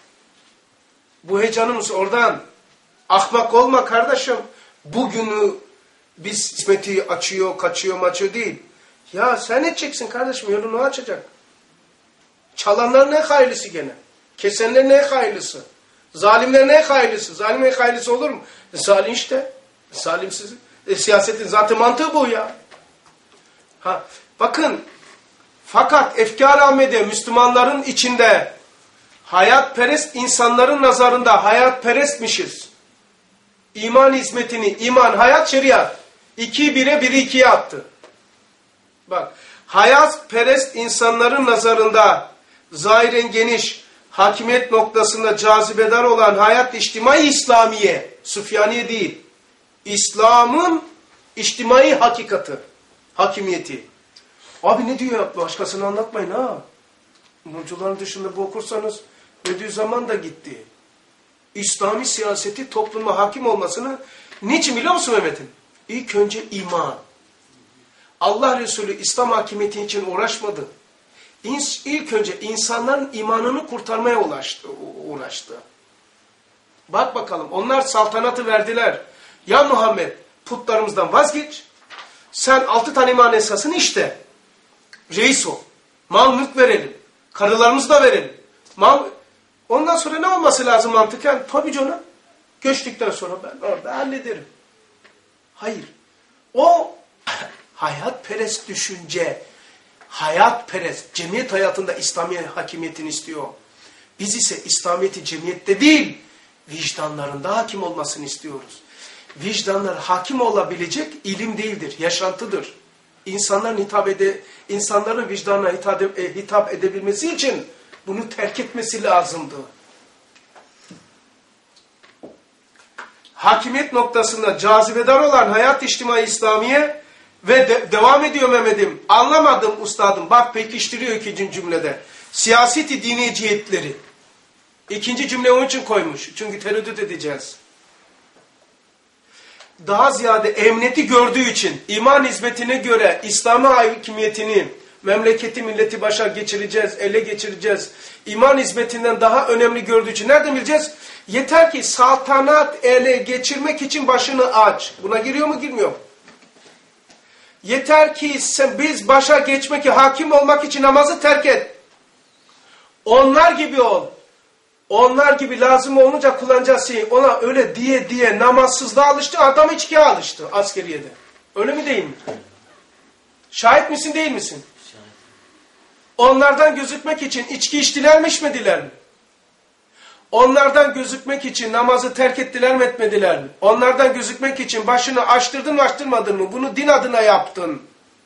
Bu heyecanımız oradan. Ahmak olma kardeşim. Bugünü biz hizmeti açıyor, kaçıyor, maçıyor değil. Ya sen edeceksin kardeşim, yolunu açacak. Çalanlar ne hayırlısı gene? Kesenler ne hayırlısı? Zalimler ne hayırlısı? Zalim ne hayırlısı olur mu? E, zalim işte. Zalimsiz. E, siyasetin zaten mantığı bu ya. Ha, bakın, fakat efkar Ahmedi Müslümanların içinde hayatperest insanların nazarında hayatperestmişiz. İman hizmetini, iman, hayat, şeriat. İki bire, biri ikiye attı. Bak, hayatperest insanların nazarında zahiren geniş, hakimiyet noktasında cazibedar olan hayat içtimai İslamiye, Süfyaniye değil. İslam'ın içtimai hakikati, hakimiyeti. Abi ne diyor? Başkasını anlatmayın ha. Nurcuların dışında bu okursanız Bediüzzaman da gitti. İslami siyaseti topluma hakim olmasını niçin biliyor musun Mehmet'im? İlk önce iman. Allah Resulü İslam hakimiyeti için uğraşmadı. İlk önce insanların imanını kurtarmaya uğraştı. uğraştı. Bak bakalım, onlar saltanatı verdiler. Ya Muhammed, putlarımızdan vazgeç. Sen altı tane iman esasını işte. Reis ol. Mal mülk verelim. Karılarımızı da verelim. Mal... Ondan sonra ne olması lazım mantıken? Tabii canım. Göçtükten sonra ben orada hallederim. Hayır. O hayatperest düşünce, hayatperest, cemiyet hayatında İslami hakimiyetini istiyor. Biz ise İslamiyet'i cemiyette değil, vicdanlarında hakim olmasını istiyoruz. Vicdanlar hakim olabilecek ilim değildir, yaşantıdır. İnsanların hitap ede, insanların vicdanına hitap, e, hitap edebilmesi için bunu terk etmesi lazımdı. Hakimiyet noktasında cazibedar olan hayat içtimai İslamiye ve de, devam ediyor Mehmet'im. Anlamadım ustadım. Bak pekiştiriyor ikinci cümlede. Siyaseti dini cihetleri. İkinci cümle onun için koymuş. Çünkü tereddüt edeceğiz. Daha ziyade emniyeti gördüğü için iman hizmetine göre İslam'a hakimiyetini memleketi milleti başa geçireceğiz, ele geçireceğiz. İman hizmetinden daha önemli gördüğü için nereden bileceğiz? Yeter ki saltanat ele geçirmek için başını aç. Buna giriyor mu girmiyor mu? Yeter ki sen, biz başa geçmek, hakim olmak için namazı terk et. Onlar gibi ol. Onlar gibi lazım olunca kullanacağız şeyi. Ona öyle diye diye namazsızlığa alıştı, adam içkiye alıştı askeriyede. Öyle mi değil mi? Şahit misin değil misin? Şahit. Onlardan gözükmek için içki içtiler mi içmediler mi? Onlardan gözükmek için namazı terk ettiler mi etmediler mi? Onlardan gözükmek için başını açtırdın mı açtırmadın mı? Bunu din adına yaptın.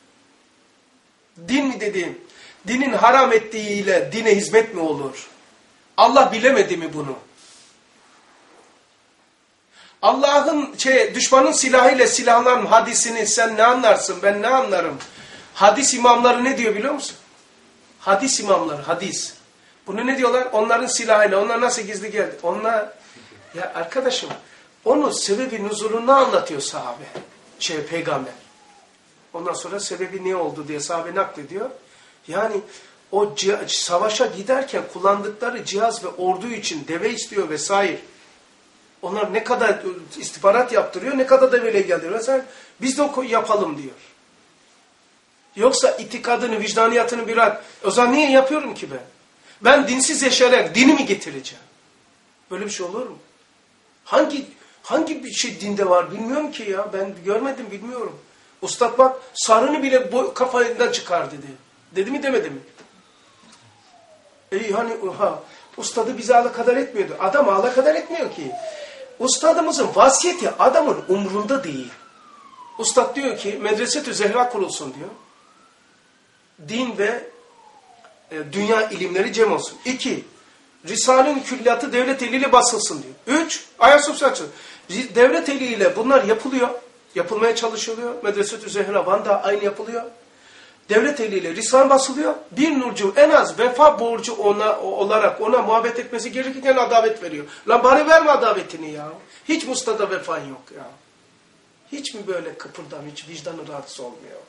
Din mi dediğim? Dinin haram ettiğiyle dine hizmet mi olur? Allah bilemedi mi bunu? Allah'ın şey, düşmanın silahıyla silahların hadisini sen ne anlarsın, ben ne anlarım? Hadis imamları ne diyor biliyor musun? Hadis imamları, hadis. Bunu ne diyorlar? Onların silahıyla, onlar nasıl gizli geldi? Onlar, ya arkadaşım, onun sebebi nuzulunu anlatıyor sahabe, şey peygamber. Ondan sonra sebebi ne oldu diye sahabe naklediyor. Yani o savaşa giderken kullandıkları cihaz ve ordu için deve istiyor vesaire. Onlar ne kadar istihbarat yaptırıyor, ne kadar deveyle geldiriyor. Mesela biz de o yapalım diyor. Yoksa itikadını, vicdaniyatını bırak. O zaman niye yapıyorum ki ben? Ben dinsiz yaşayarak dini mi getireceğim? Böyle bir şey olur mu? Hangi hangi bir şey dinde var bilmiyorum ki ya. Ben görmedim, bilmiyorum. Ustad bak sarını bile kafasından çıkar dedi. Dedi mi demedi mi? E hani ha, ustadı bizi alakadar etmiyordu. Adam alakadar etmiyor ki. Ustadımızın vasiyeti adamın umrunda değil. Ustad diyor ki Medreset-ü Zehra kurulsun diyor. Din ve e, dünya ilimleri cem olsun. İki, Risale-ül Külliyatı devlet eliyle basılsın diyor. Üç, Ayasofya açılsın. Devlet eliyle bunlar yapılıyor. Yapılmaya çalışılıyor. Medreset-ü Zehra Van'da aynı yapılıyor. Devlet eliyle Risale basılıyor. Bir nurcu en az vefa borcu ona olarak ona muhabbet etmesi gerekirken adavet veriyor. Lan bari verme adavetini ya. Hiç mustada vefan yok ya. Hiç mi böyle kıpırdam, hiç vicdanı rahatsız olmuyor?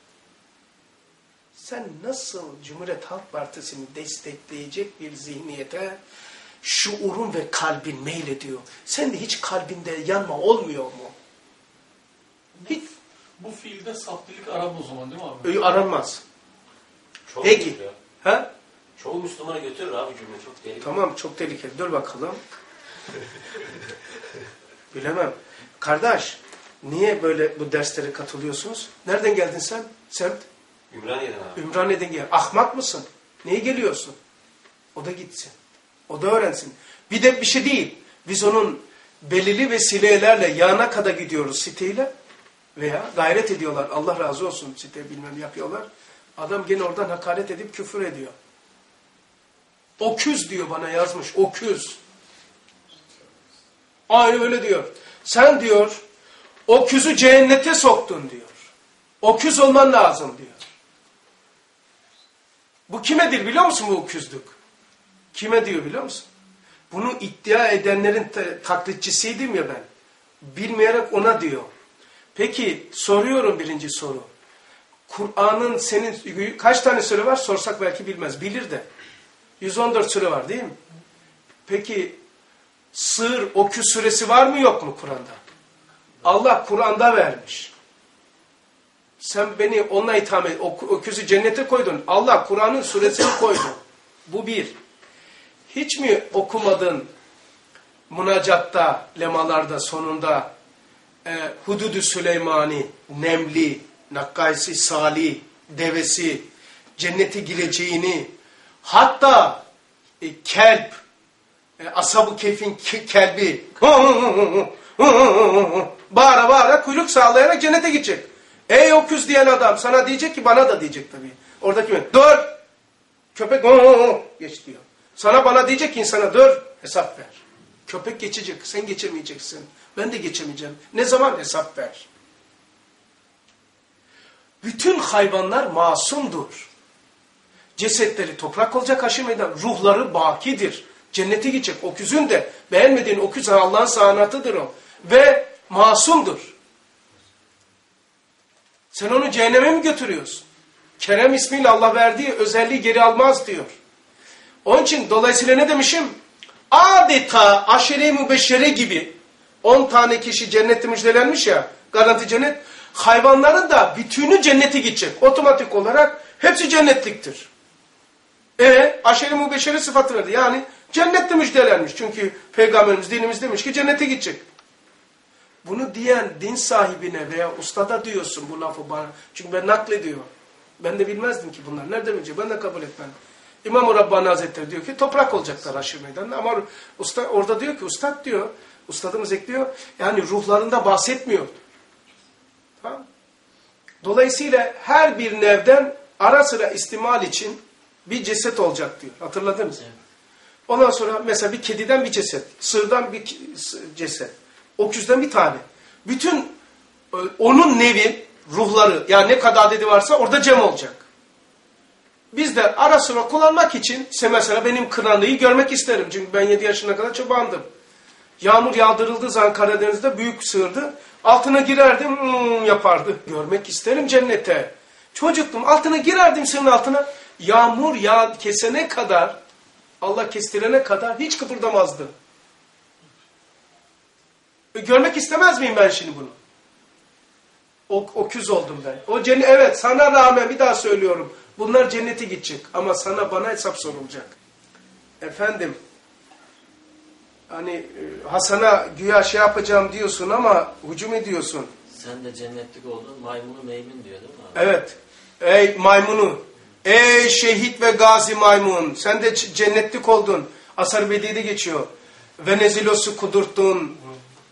Sen nasıl Cumhuriyet Halk Partisi'ni destekleyecek bir zihniyete şuurun ve kalbin meylediyor? Sen de hiç kalbinde yanma olmuyor mu? Hiç. Bu fiilde saftilik aram o zaman değil mi abi? Öyle aranmaz. Çoğu Peki. götürüyor. Ha? Çoğu Müslümanı götürür abi cümle çok tehlikeli. Tamam, çok tehlikeli. Dur bakalım. Bilemem. Kardeş, niye böyle bu derslere katılıyorsunuz? Nereden geldin sen? Semt? Ümraniye'den abi. Ümraniye'den gel. Ahmak mısın? Niye geliyorsun? O da gitsin. O da öğrensin. Bir de bir şey değil. Biz onun belirli vesilelerle yana kadar gidiyoruz siteyle. Veya gayret ediyorlar. Allah razı olsun site bilmem yapıyorlar. Adam gene oradan hakaret edip küfür ediyor. Oküz diyor bana yazmış. Oküz. Aynı öyle diyor. Sen diyor oküzü cehennete soktun diyor. Oküz olman lazım diyor. Bu kimedir biliyor musun bu oküzlük? Kime diyor biliyor musun? Bunu iddia edenlerin taklitçisiydim ya ben. Bilmeyerek ona diyor. Peki soruyorum birinci soru. Kur'an'ın senin kaç tane sure var? Sorsak belki bilmez. Bilir de. yüz on dört sure var değil mi? Peki sığır, oküz suresi var mı yok mu Kur'an'da? Allah Kur'an'da vermiş. Sen beni onunla itham et. Öküzü cennete koydun. Allah Kur'an'ın suresini koydu. Bu bir. Hiç mi okumadın münacatta, lemalarda sonunda e, Hudud-u Süleymani, Nemli, Nakkaysi Salih, devesi, cennete gireceğini, hatta e, kelp, e, Ashab-ı Kehf'in kelbi bağıra bağıra kuyruk sağlayarak cennete gidecek. Ey öküz diyen adam sana diyecek ki bana da diyecek tabii. Oradaki mi? Dur! Köpek geç diyor. Sana bana diyecek ki insana dur hesap ver. Köpek geçecek sen geçemeyeceksin. Ben de geçemeyeceğim. Ne zaman hesap ver? Bütün hayvanlar masumdur. Cesetleri toprak olacak aşırmadan ruhları bakidir. Cennete gidecek. Öküzün de beğenmediğin öküz Allah'ın sanatıdır o. Ve masumdur. Sen onu cehenneme mi götürüyorsun? Kerem ismiyle Allah verdiği özelliği geri almaz diyor. Onun için dolayısıyla ne demişim? Adeta aşere-i mübeşşere gibi on tane kişi cennette müjdelenmiş ya, garanti cennet. Hayvanların da bütünü cennete gidecek. Otomatik olarak hepsi cennetliktir. E aşere-i mübeşşere sıfatı verdi. Yani cennette müjdelenmiş. Çünkü Peygamberimiz, dinimiz demiş ki cennete gidecek. Bunu diyen din sahibine veya ustada diyorsun bu lafı bana. Çünkü ben naklediyorum. Ben de bilmezdim ki bunlar. Nereden bilecek? Ben de kabul etmem. İmam-ı Rabbani Hazretleri diyor ki toprak olacaklar haşr meydanında. Ama usta, orada diyor ki ustad diyor, ustadımız ekliyor. Yani ruhlarında bahsetmiyor. Tamam. Dolayısıyla her bir nevden ara sıra istimal için bir ceset olacak diyor. Hatırladınız mı? Ondan sonra mesela bir kediden bir ceset, sığırdan bir ceset, öküzden bir tane. Bütün onun nevi, ruhları, yani ne kadar adedi varsa orada cem olacak. Biz de ara sıra kullanmak için, mesela benim kınanlıyı görmek isterim. Çünkü ben yedi yaşına kadar çobandım. Yağmur yağdırıldığı zaman Karadeniz'de büyük sığırdı. Altına girerdim, hmm, yapardı. Görmek isterim cennete. Çocuktum, altına girerdim senin altına. Yağmur yağ kesene kadar, Allah kestirene kadar hiç kıpırdamazdı. Görmek istemez miyim ben şimdi bunu? O, öküz oldum ben. O cennet, evet sana rağmen bir daha söylüyorum. Bunlar cennete gidecek ama sana bana hesap sorulacak. Efendim, hani Hasan'a güya şey yapacağım diyorsun ama hücum ediyorsun. Sen de cennetlik oldun, maymunu meymin diyor değil mi abi? Evet. Ey maymunu, ey şehit ve gazi maymun, sen de cennetlik oldun. Asar-ı Bedi'de geçiyor. Ve nezilosu kudurttun,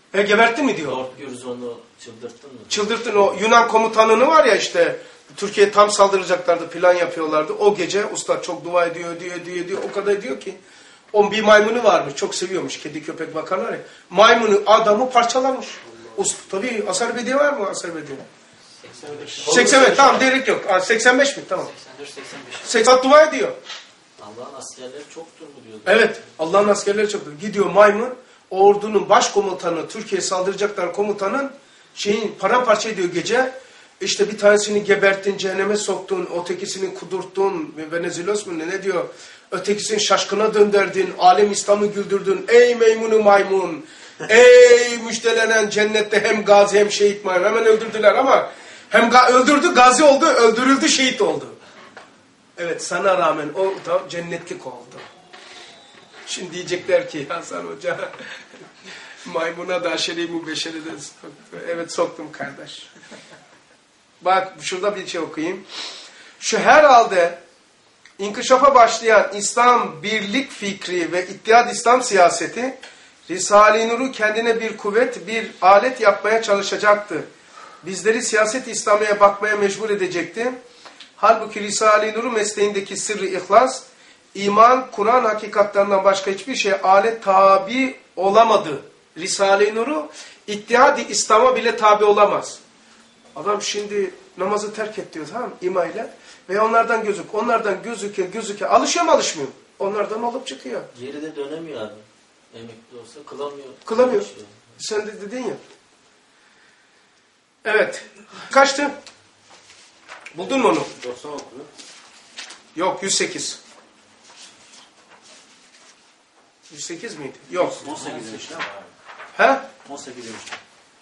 E gebertti mi diyor. Lord Curzon'u çıldırttın mı? Çıldırttın, o Yunan komutanını var ya işte, Türkiye'ye tam saldıracaklardı, plan yapıyorlardı. O gece usta çok dua ediyor, diyor, diyor, diyor. O kadar diyor ki, o bir maymunu varmış, çok seviyormuş, kedi köpek bakarlar ya. Maymunu, adamı parçalamış. Usta, tabii Asar Bediye var mı Asar Bediye? seksen beş. seksen beş, tamam derik yok. Aa, seksen beş mi? Tamam. seksen dört seksen beş. seksen dua ediyor. Allah'ın askerleri çoktur mu diyordu. Evet, Allah'ın askerleri çoktur. Gidiyor maymun, o ordunun başkomutanı, Türkiye'ye saldıracaklar komutanın şeyin paramparça ediyor gece. İşte bir tanesini geberttin, cehenneme soktun, ötekisini kudurttun, Venizelos mu ne, ne diyor? Ötekisini şaşkına döndürdün, alem İslam'ı güldürdün. Ey meymunu maymun, ey müjdelenen cennette hem gazi hem şehit maymun. Hemen öldürdüler ama hem ga öldürdü, gazi oldu, öldürüldü, şehit oldu. Evet, sana rağmen o da cennetlik oldu. Şimdi diyecekler ki Hasan Hoca maymuna da aşeri-i beşeri de soktu. Evet, soktum kardeş. Bak şurada bir şey okuyayım. Şu herhalde inkişafa başlayan İslam birlik fikri ve İttihad İslam siyaseti Risale-i Nur'u kendine bir kuvvet, bir alet yapmaya çalışacaktı. Bizleri siyaset İslamiye bakmaya mecbur edecekti. Halbuki Risale-i Nur'u mesleğindeki sırrı ihlas, iman, Kur'an hakikatlerinden başka hiçbir şey alet tabi olamadı. Risale-i Nur'u İttihad-i İslam'a bile tabi olamaz. Adam şimdi namazı terk et diyor, tamam mı? İma ile. Ve onlardan gözük, onlardan gözüke gözüke alışıyor mu alışmıyor mu? Onlardan olup çıkıyor. Geri de dönemiyor abi. Emekli olsa kılamıyor. Kılamıyor. Sen de dedin ya. Evet. Kaçtı? Buldun mu onu? doksan okuyor. Yok, yüz sekiz. yüz sekiz miydi? Yok. on sekiz demişti ama. He? on sekiz demişti.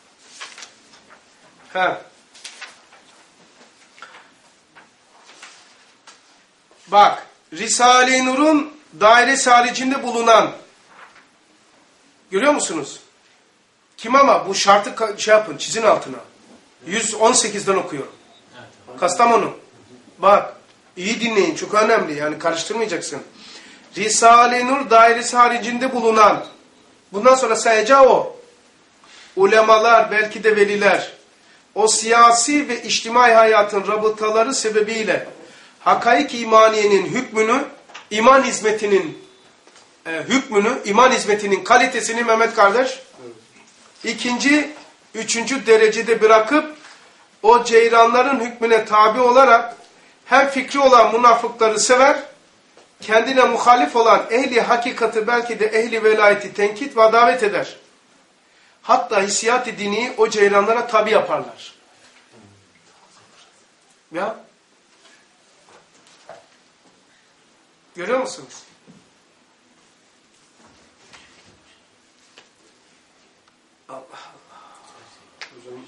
He. Bak, Risale-i Nur'un dairesi haricinde bulunan, görüyor musunuz? Kim ama bu şartı şey yapın, çizin altına. yüz on sekizden okuyorum. Kastamonu. Bak, iyi dinleyin, çok önemli, yani karıştırmayacaksın. Risale-i Nur dairesi haricinde bulunan, bundan sonra sayacağı o. Ulemalar, belki de veliler, o siyasi ve içtimai hayatın rabıtaları sebebiyle hakaik imaniyenin hükmünü, iman hizmetinin e, hükmünü, iman hizmetinin kalitesini Mehmet kardeş, ikinci, üçüncü derecede bırakıp o ceyranların hükmüne tabi olarak hem fikri olan münafıkları sever, kendine muhalif olan ehli hakikati, belki de ehli velayeti tenkit ve davet eder. Hatta hissiyat-ı dini o ceyranlara tabi yaparlar. Ya. Görüyor musunuz? Allah Allah. Hocam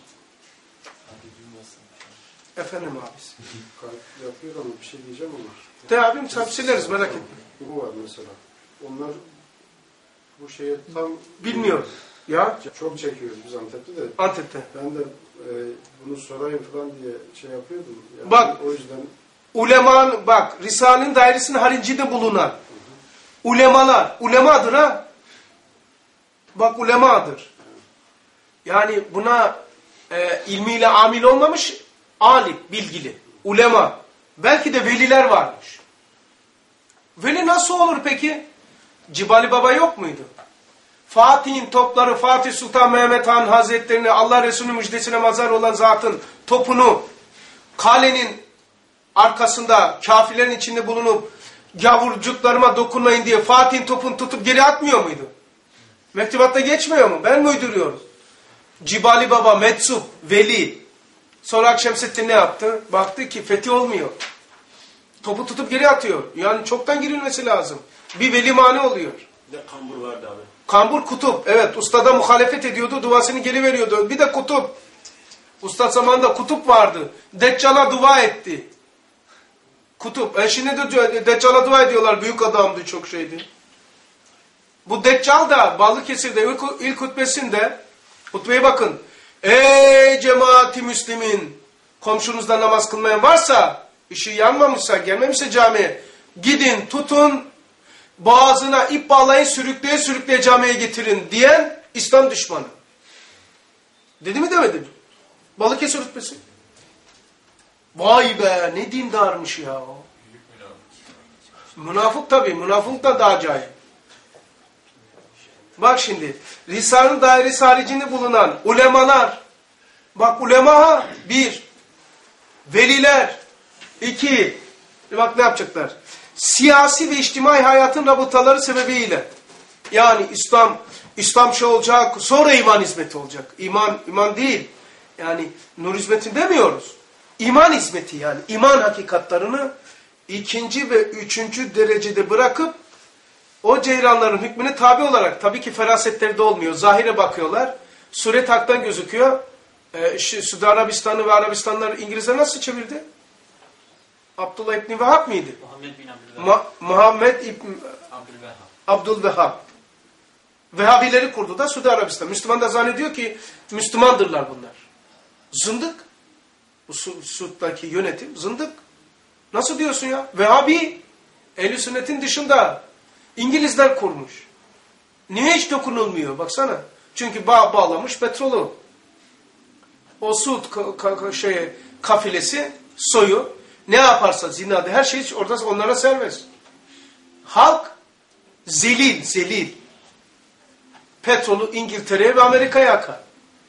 Efendim abisi. kalp yapıyor ama bir şey diyeceğim ama. De abim sen sileriz, merak etme. Bu var mesela. Onlar bu şeye tam Bilmiyorum. Ya çok çekiyoruz biz Antep'te de. Antep'te. Ben de e, bunu sorayım falan diye şey yapıyordum. Yani Bak. o yüzden Ulemanın, bak Risale'nin dairesinin haricinde bulunan ulemalar, ulemadır ha. Bak ulemadır. Yani buna e, ilmiyle amil olmamış, alim, bilgili, ulema. Belki de veliler varmış. Veli nasıl olur peki? Cibali Baba yok muydu? Fatih'in topları, Fatih Sultan Mehmet Han Hazretlerini, Allah Resulü müjdesine mazhar olan zatın topunu kalenin arkasında kafirlerin içinde bulunup gavurcuklarıma dokunmayın diye Fatih'in topunu tutup geri atmıyor muydu? Mektubatta geçmiyor mu? Ben mi uyduruyorum? Cibali Baba, Metsup, Veli. Sonra Akşemseddin ne yaptı? Baktı ki fethi olmuyor. Topu tutup geri atıyor. Yani çoktan girilmesi lazım. Bir veli mani oluyor. Bir de kambur vardı abi. Kambur kutup. Evet, ustada muhalefet ediyordu. Duasını geri veriyordu. Bir de kutup. Usta zamanında kutup vardı. Deccal'a dua etti. Kutup. E şimdi de Deccal'a dua ediyorlar. Büyük adamdı, çok şeydi. Bu Deccal da Balıkesir'de ilk, ilk hutbesinde, hutbeye bakın. Ey cemaati müslimin, komşunuzda namaz kılmayan varsa, işi yanmamışsa, gelmemişse camiye, gidin tutun, boğazına ip bağlayın, sürükleye sürükleye camiye getirin diyen İslam düşmanı. Dedi mi demedi mi? Balıkesir rütbesi. Vay be ne dindarmış ya. Münafık tabii. Münafık da daha acayip. Bak şimdi. Risale-i dairesi haricinde bulunan ulemalar. Bak ulema bir. Veliler. iki. Bak ne yapacaklar. Siyasi ve içtimai hayatın rabıtaları sebebiyle. Yani İslam İslam şey olacak, sonra iman hizmeti olacak. İman, iman değil. Yani nur hizmeti demiyoruz. İman hizmeti yani. İman hakikatlarını ikinci ve üçüncü derecede bırakıp o ceyranların hükmüne tabi olarak, tabii ki ferasetleri de olmuyor. Zahire bakıyorlar. Suret haktan gözüküyor. Ee, Suudi Arabistan'ı ve Arabistanları İngilizler nasıl çevirdi? Abdullah İbni Vehhab mıydı? Muhammed bin Abdülvehhab. Ma Muhammed İbni Abdülvehhab. Abdülvehhab. Vehhabileri kurdu da Suudi Arabistan. Müslüman da zannediyor ki Müslümandırlar bunlar. Zındık. Bu Su Suud'daki yönetim zındık. Nasıl diyorsun ya? Vehhabi. Ehl-i sünnetin dışında. İngilizler kurmuş. Niye hiç dokunulmuyor? Baksana. Çünkü bağ bağlamış petrolü. O Suud ka ka şey, kafilesi, soyu ne yaparsa zinada her şey orada onlara serbest. Halk zelil, zelil. Petrolü İngiltere'ye ve Amerika'ya akar.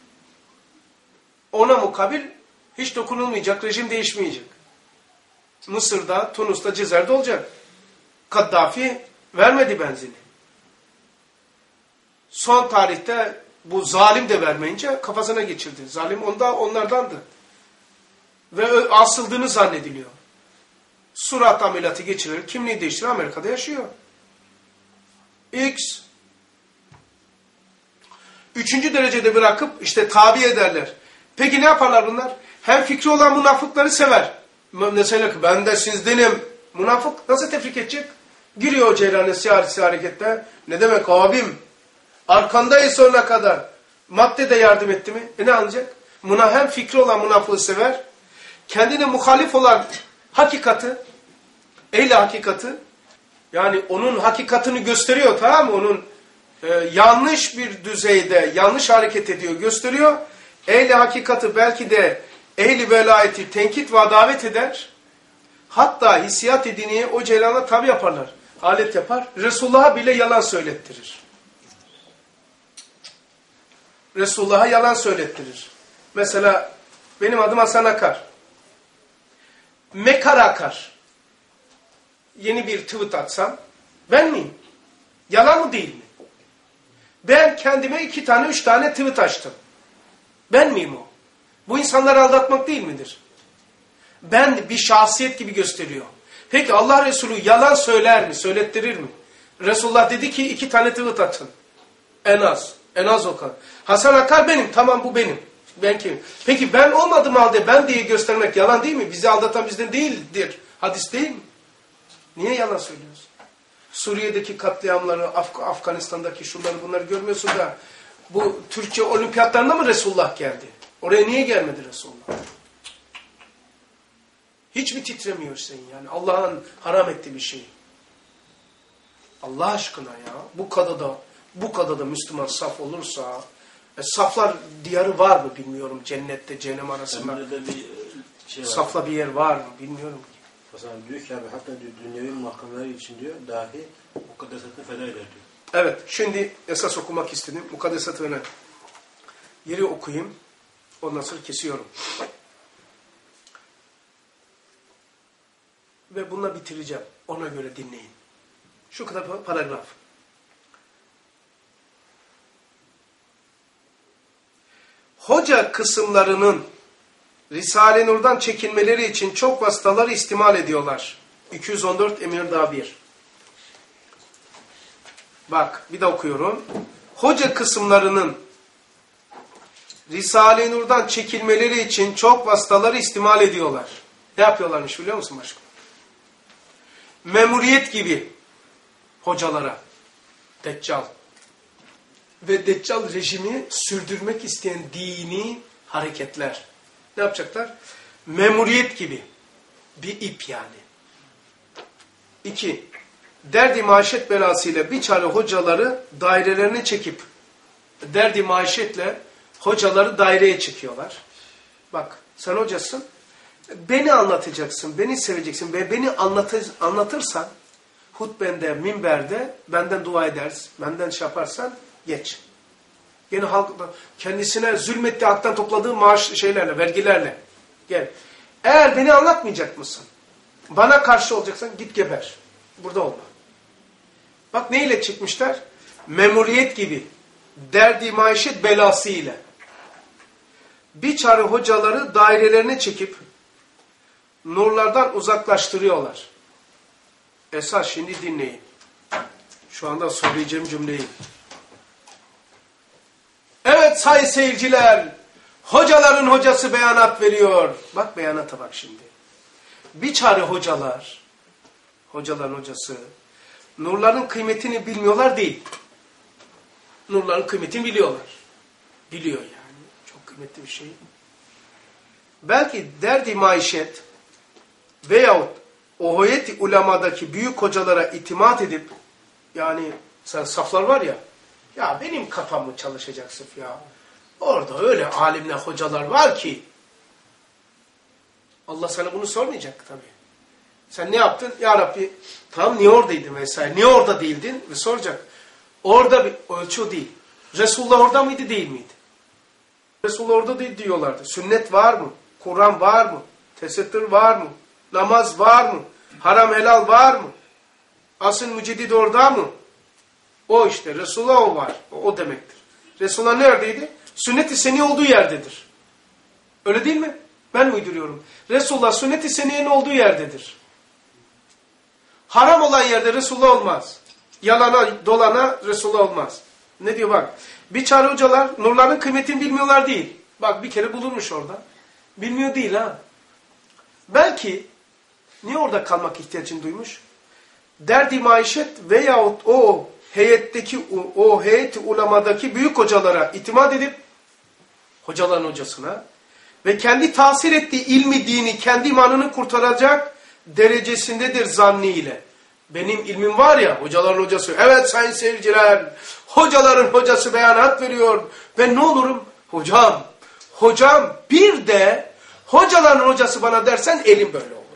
Ona mukabil hiç dokunulmayacak, rejim değişmeyecek. Mısır'da, Tunus'ta, Cezer'de olacak. Kaddafi vermedi benzini. Son tarihte bu zalim de vermeyince kafasına geçirdi. Zalim onda onlardandı. Ve asıldığını zannediliyor. Surat ameliyatı geçirir, kimliği değiştirir, Amerika'da yaşıyor. X. Üçüncü derecede bırakıp işte tabi ederler. Peki ne yaparlar bunlar? Hem fikri olan münafıkları sever. Mesela ki ben de sizdenim. Münafık nasıl tefrik edecek? Giriyor o ceylane siyasi harekette. Ne demek abim? Arkandayız sonuna kadar. Madde de yardım etti mi? E ne alacak? Muna hem fikri olan münafığı sever. Kendine muhalif olan hakikati, eyle hakikati, yani onun hakikatini gösteriyor, tamam mı? Onun e, yanlış bir düzeyde, yanlış hareket ediyor, gösteriyor. Eyle hakikati belki de ehli velayeti tenkit ve davet eder. Hatta hissiyat-ı diniye o ceylana tabi yaparlar. Alet yapar. Resulullah'a bile yalan söylettirir. Resulullah'a yalan söylettirir. Mesela benim adım Hasan Akar. Mekar Akar. Yeni bir tweet atsam ben miyim? Yalan mı değil mi? Ben kendime iki tane, üç tane tweet açtım. Ben miyim o? Bu insanları aldatmak değil midir? Ben bir şahsiyet gibi gösteriyor. Peki Allah Resulü yalan söyler mi? Söylettirir mi? Resulullah dedi ki iki tane tweet atın. En az. En az o kadar. Hasan Akar benim. Tamam bu benim. Ben kimim? Peki ben olmadığım halde ben diye göstermek yalan değil mi? Bizi aldatan bizden değildir. Hadis değil mi? Niye yalan söylüyorsun? Suriye'deki katliamları, Af Afganistan'daki şunları bunları görmüyorsun da bu Türkiye olimpiyatlarına mı Resulullah geldi? Oraya niye gelmedi Resulullah? Hiç mi titremiyor sen yani? Allah'ın haram ettiği bir şey. Allah aşkına ya. Bu kadar da bu kadar da Müslüman saf olursa e, saflar diyarı var mı bilmiyorum cennette cehennem arasında. bir şey var. Safla bir yer var mı bilmiyorum ki. Mesela diyor ki abi hatta diyor, dünyevi mahkamları için diyor dahi mukaddesatını feda eder diyor. Evet şimdi esas okumak istedim. Mukaddesatını yeri okuyayım. Ondan sonra kesiyorum. Ve bununla bitireceğim. Ona göre dinleyin. Şu kadar paragraf. Hoca kısımlarının Risale-i Nur'dan çekinmeleri için çok vasıtaları istimal ediyorlar. iki yüz on dört Emir Dağ bir. Bak bir de okuyorum. Hoca kısımlarının Risale-i Nur'dan çekilmeleri için çok vasıtaları istimal ediyorlar. Ne yapıyorlarmış biliyor musun başkanım? Memuriyet gibi hocalara, Deccal ve Deccal rejimi sürdürmek isteyen dini hareketler ne yapacaklar? Memuriyet gibi bir ip yani. İki, derdi maişet belasıyla bir çare hocaları dairelerine çekip derdi maişetle hocaları daireye çekiyorlar. Bak sen hocasın. Beni anlatacaksın, beni seveceksin ve beni anlatır, anlatırsan hutbende, minberde benden dua edersin, benden şey yaparsan geç. Yine halk kendisine zulmetti, halktan topladığı maaş şeylerle, vergilerle. Gel. Eğer beni anlatmayacak mısın? Bana karşı olacaksan git geber. Burada olma. Bak neyle çıkmışlar? Memuriyet gibi. Derdi maişet belası ile. Bir çare hocaları dairelerine çekip nurlardan uzaklaştırıyorlar. Esas şimdi dinleyin. Şu anda söyleyeceğim cümleyi. Evet sayın seyirciler, hocaların hocası beyanat veriyor. Bak beyanata bak şimdi. Bir çare hocalar, hocaların hocası, nurların kıymetini bilmiyorlar değil. Nurların kıymetini biliyorlar. Biliyor yani. Çok kıymetli bir şey. Belki derdi maişet veyahut o hoyet-i ulemadaki büyük hocalara itimat edip, yani sen saflar var ya, ya benim kafam mı çalışacak sırf ya? Orada öyle alimler, hocalar var ki Allah sana bunu sormayacak tabii. Sen ne yaptın? Ya Rabbi tam niye oradaydın vesaire. Niye orada değildin? Ve soracak. Orada bir ölçü değil. Resulullah orada mıydı değil miydi? Resulullah orada değil diyorlardı. Sünnet var mı? Kur'an var mı? Tesettür var mı? Namaz var mı? Haram helal var mı? Asıl müceddid orada mı? O işte Resulullah o var. O, o demektir. Resulullah neredeydi? Sünnet-i seni olduğu yerdedir. Öyle değil mi? Ben mi uyduruyorum? Resulullah sünnet-i seniyenin olduğu yerdedir. Haram olan yerde Resulullah olmaz. Yalana, dolana Resulullah olmaz. Ne diyor bak. Bir çare hocalar nurların kıymetini bilmiyorlar değil. Bak bir kere bulunmuş orada. Bilmiyor değil ha. Belki niye orada kalmak ihtiyacını duymuş? Derdi maişet veyahut o heyetteki, o, o heyet-i ulemadaki büyük hocalara itimat edip, hocaların hocasına ve kendi tahsil ettiği ilmi dini, kendi imanını kurtaracak derecesindedir zanniyle. Benim ilmim var ya, hocaların hocası. Evet sayın seyirciler, hocaların hocası beyanat veriyor. Ben ne olurum? Hocam, hocam bir de hocaların hocası bana dersen elim böyle olur.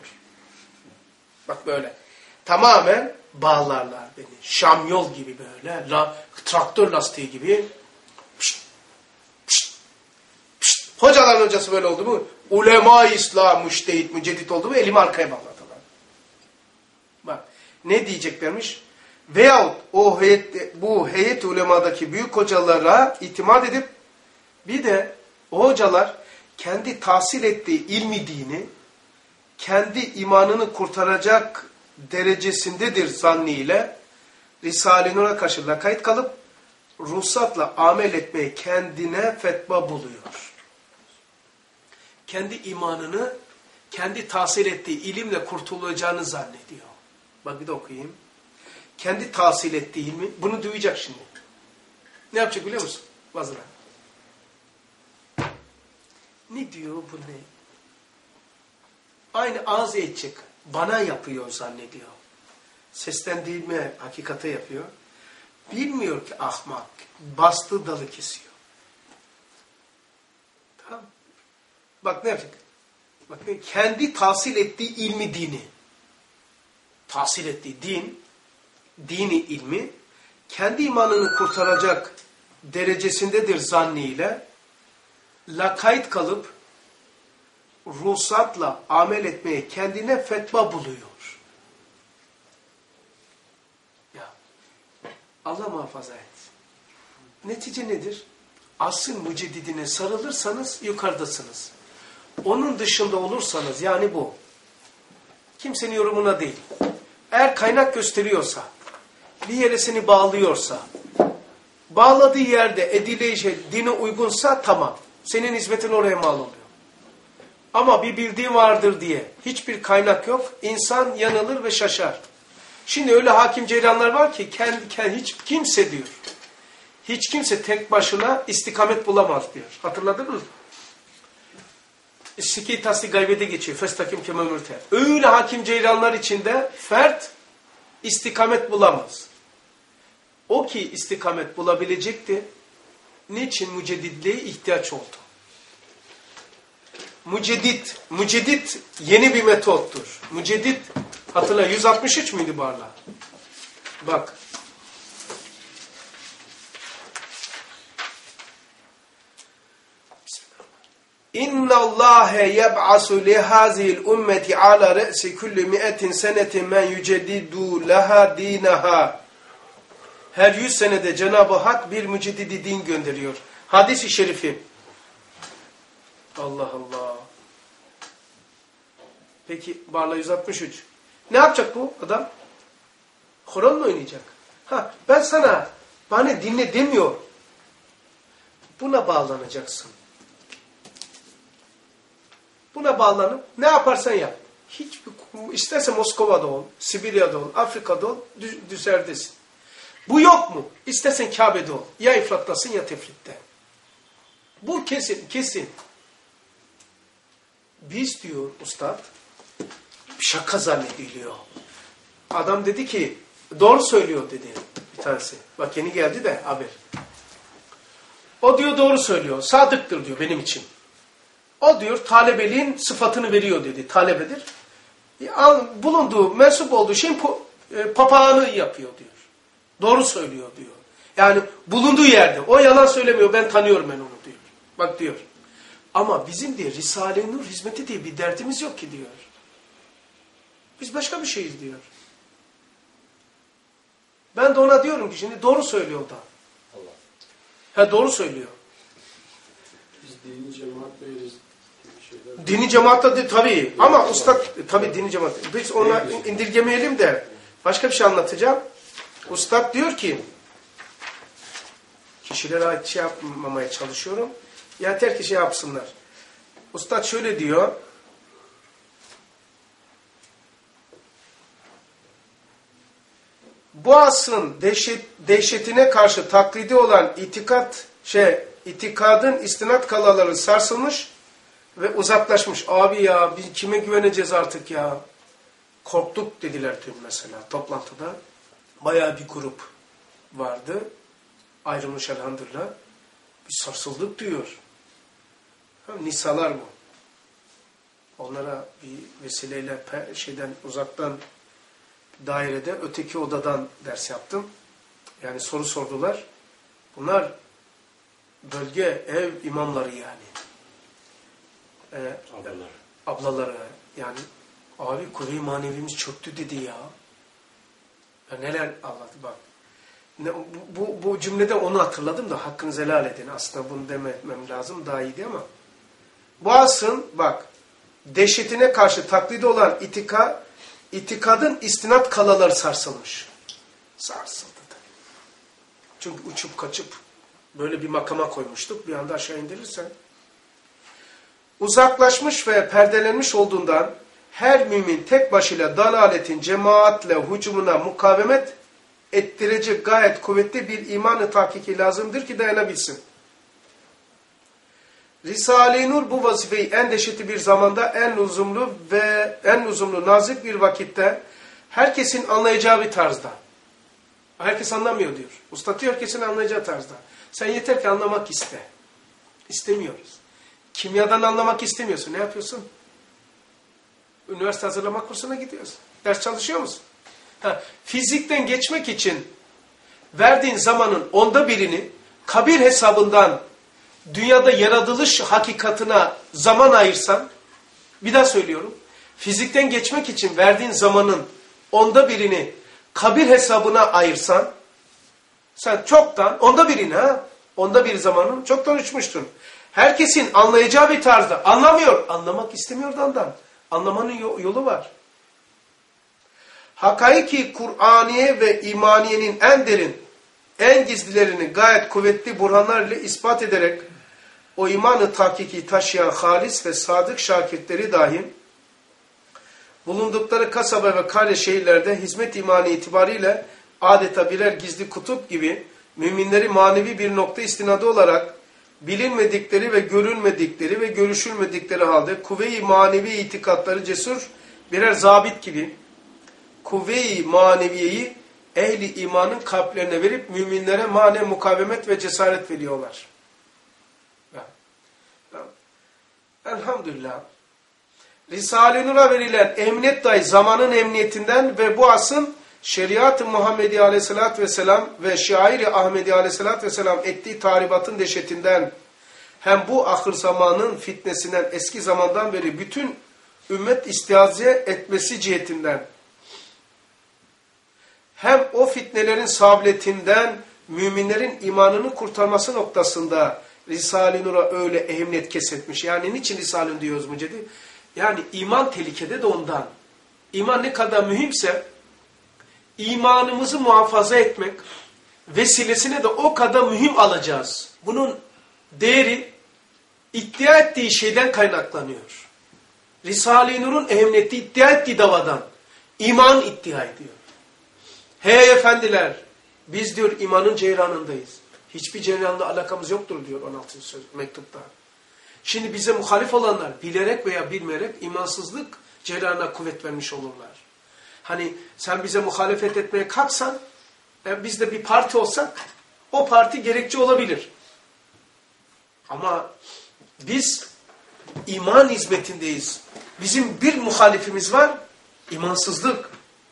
Bak böyle. Tamamen bağlarlar beni. Şamyol gibi böyle. La, traktör lastiği gibi. Pişt, pişt, pişt. Hocaların hocası böyle oldu mu? Ulema-i İslam, müştehit, müceddit oldu mu? Elimi arkaya bağladılar. Bak. Ne diyeceklermiş? Veyahut o heyet, bu heyet ulemadaki büyük hocalara itimat edip bir de o hocalar kendi tahsil ettiği ilmi dini kendi imanını kurtaracak derecesindedir zanniyle Risale-i Nur'a karşı lakayt kalıp ruhsatla amel etmeye kendine fetva buluyor. Kendi imanını kendi tahsil ettiği ilimle kurtulacağını zannediyor. Bak bir de okuyayım. Kendi tahsil ettiği ilmi, bunu duyacak şimdi. Ne yapacak biliyor musun? Vazıra. Ne diyor bu ne? Aynı ağız edecek. Bana yapıyor zannediyor. Seslendirme hakikate yapıyor. Bilmiyor ki ahmak. Bastığı dalı kesiyor. Tamam. Bak ne yapacak? Bak ne? Kendi tahsil ettiği ilmi dini. Tahsil ettiği din, dini ilmi, kendi imanını kurtaracak derecesindedir zanniyle lakayt kalıp ruhsatla amel etmeye kendine fetva buluyor. Ya Allah muhafaza et. Netice nedir? Asıl müceddidine sarılırsanız yukarıdasınız. Onun dışında olursanız yani bu. Kimsenin yorumuna değil. Eğer kaynak gösteriyorsa, bir yere seni bağlıyorsa, bağladığı yerde edile-i şey, dine uygunsa tamam. Senin hizmetin oraya mal oluyor. Ama bir bildiği vardır diye hiçbir kaynak yok. İnsan yanılır ve şaşar. Şimdi öyle hakim ceylanlar var ki kendi, kendi hiç kimse diyor. Hiç kimse tek başına istikamet bulamaz diyor. Hatırladınız mı? Siki tasdi gaybede geçiyor. Festakim kememürte. Öyle hakim ceylanlar içinde fert istikamet bulamaz. O ki istikamet bulabilecekti. niçin müceddidliğe ihtiyaç oldu? Müceddit, müceddit yeni bir metottur. Müceddit, hatırla yüz altmış üç müydü Barla? Bak. İnna Allahe yeb'asu lihazihil ümmeti ala re'si kulli mi'etin senetin men yüceddidu laha dinaha. Her yüz senede Cenab-ı Hak bir müceddidi din gönderiyor. Hadis-i şerifi. Allah Allah. Peki Barla yüz altmış üç. Ne yapacak bu adam? Kur'an'la oynayacak. Ha, ben sana bana dinle demiyor. Buna bağlanacaksın. Buna bağlanıp ne yaparsan yap. Hiçbir, isterse Moskova'da ol, Sibirya'da ol, Afrika'da ol, düzerdesin. Bu yok mu? İstersen Kabe'de ol. Ya ifrattasın ya tefritte. Bu kesin, kesin. Biz diyor ustad, şaka zannediliyor. Adam dedi ki, doğru söylüyor dedi bir tanesi. Bak yeni geldi de haber. O diyor doğru söylüyor, sadıktır diyor benim için. O diyor talebeliğin sıfatını veriyor dedi, talebedir. Bulunduğu, mensup olduğu şeyin papağanı yapıyor diyor. Doğru söylüyor diyor. Yani bulunduğu yerde. O yalan söylemiyor. Ben tanıyorum ben onu diyor. Bak diyor. Ama bizim diye Risale-i Nur hizmeti diye bir derdimiz yok ki diyor. Biz başka bir şeyiz diyor. Ben de ona diyorum ki şimdi doğru söylüyor da. Allah. Ha doğru söylüyor. Biz dini cemaat değiliz. Şeyler... Dini cemaatta de tabii. Ama ustad tabii dini cemaat. Biz ona indirgemeyelim de başka bir şey anlatacağım. Ustad diyor ki kişilere ait şey yapmamaya çalışıyorum. Yeter ki şey yapsınlar. Ustad şöyle diyor. Bu asrın dehşet, dehşetine karşı taklidi olan itikat şey itikadın istinat kalaları sarsılmış ve uzaklaşmış. Abi ya biz kime güveneceğiz artık ya? Korktuk dediler dün mesela toplantıda. Bayağı bir grup vardı. Ayrılmış elhamdülillah. Bir sarsıldık diyor. Ha, nisalar bu. Onlara bir vesileyle şeyden uzaktan dairede öteki odadan ders yaptım. Yani soru sordular. Bunlar bölge ev imamları yani. Ee, ablaları. Ablaları yani. Abi kuvve-i manevimiz çöktü dedi ya. Ya neler anlattı bak. Ne, bu, bu cümlede onu hatırladım da hakkınızı helal edin. Aslında bunu demem lazım daha iyiydi ama. Bu asrın bak dehşetine karşı taklidi olan itika, itikadın istinat kalaları sarsılmış. Sarsıldı da. Çünkü uçup kaçıp böyle bir makama koymuştuk. Bir anda aşağı indirirsen. Uzaklaşmış ve perdelenmiş olduğundan her mümin tek başıyla dalaletin cemaatle hücumuna mukavemet ettirecek gayet kuvvetli bir iman-ı tahkiki lazımdır ki dayanabilsin. Risale-i Nur bu vazifeyi en dehşetli bir zamanda, en lüzumlu ve en lüzumlu nazik bir vakitte herkesin anlayacağı bir tarzda. Herkes anlamıyor diyor. Usta diyor herkesin anlayacağı tarzda. Sen yeter ki anlamak iste. İstemiyoruz. Kimyadan anlamak istemiyorsun. Ne yapıyorsun? Üniversite hazırlama kursuna gidiyorsun. Ders çalışıyor musun? Ha, fizikten geçmek için verdiğin zamanın onda birini kabir hesabından dünyada yaratılış hakikatına zaman ayırsan, bir daha söylüyorum, fizikten geçmek için verdiğin zamanın onda birini kabir hesabına ayırsan, sen çoktan, onda birini ha, onda bir zamanın çoktan uçmuştun. Herkesin anlayacağı bir tarzda, anlamıyor, anlamak istemiyor adam. Anlamanın yolu var. Hakaiki Kur'aniye ve imaniyenin en derin, en gizlilerini gayet kuvvetli burhanlar ile ispat ederek o imanı tahkiki taşıyan halis ve sadık şakirtleri dahi bulundukları kasaba ve kale şehirlerde hizmet imanı itibariyle adeta birer gizli kutup gibi müminleri manevi bir nokta istinadı olarak bilinmedikleri ve görülmedikleri ve görüşülmedikleri halde kuvve-i manevi itikatları cesur birer zabit gibi kuvve-i maneviyeyi ehli imanın kalplerine verip müminlere mane mukavemet ve cesaret veriyorlar. Ya. Ya. Elhamdülillah. Risale-i Nur'a verilen emniyet dahi zamanın emniyetinden ve bu asın şeriat-ı Muhammedi aleyhissalatü vesselam ve şair-i Ahmedi aleyhissalatü vesselam ettiği tahribatın dehşetinden hem bu ahir zamanın fitnesinden eski zamandan beri bütün ümmet istiaze etmesi cihetinden hem o fitnelerin sabletinden müminlerin imanını kurtarması noktasında Risale-i Nur'a öyle ehemmiyet kesretmiş. Yani niçin Risale-i Nur diyoruz Müceddi? Yani iman tehlikede de ondan. İman ne kadar mühimse imanımızı muhafaza etmek vesilesine de o kadar mühim alacağız. Bunun değeri iddia ettiği şeyden kaynaklanıyor. Risale-i Nur'un ehemmiyeti iddia ettiği davadan. İman iddia ediyor. Hey efendiler, biz diyor imanın ceyranındayız. Hiçbir ceyranla alakamız yoktur diyor on altıncı söz mektupta. Şimdi bize muhalif olanlar bilerek veya bilmeyerek imansızlık ceyranına kuvvet vermiş olurlar. Hani sen bize muhalefet etmeye kalksan, e, biz de bir parti olsak, o parti gerekçe olabilir. Ama biz iman hizmetindeyiz. Bizim bir muhalifimiz var, imansızlık.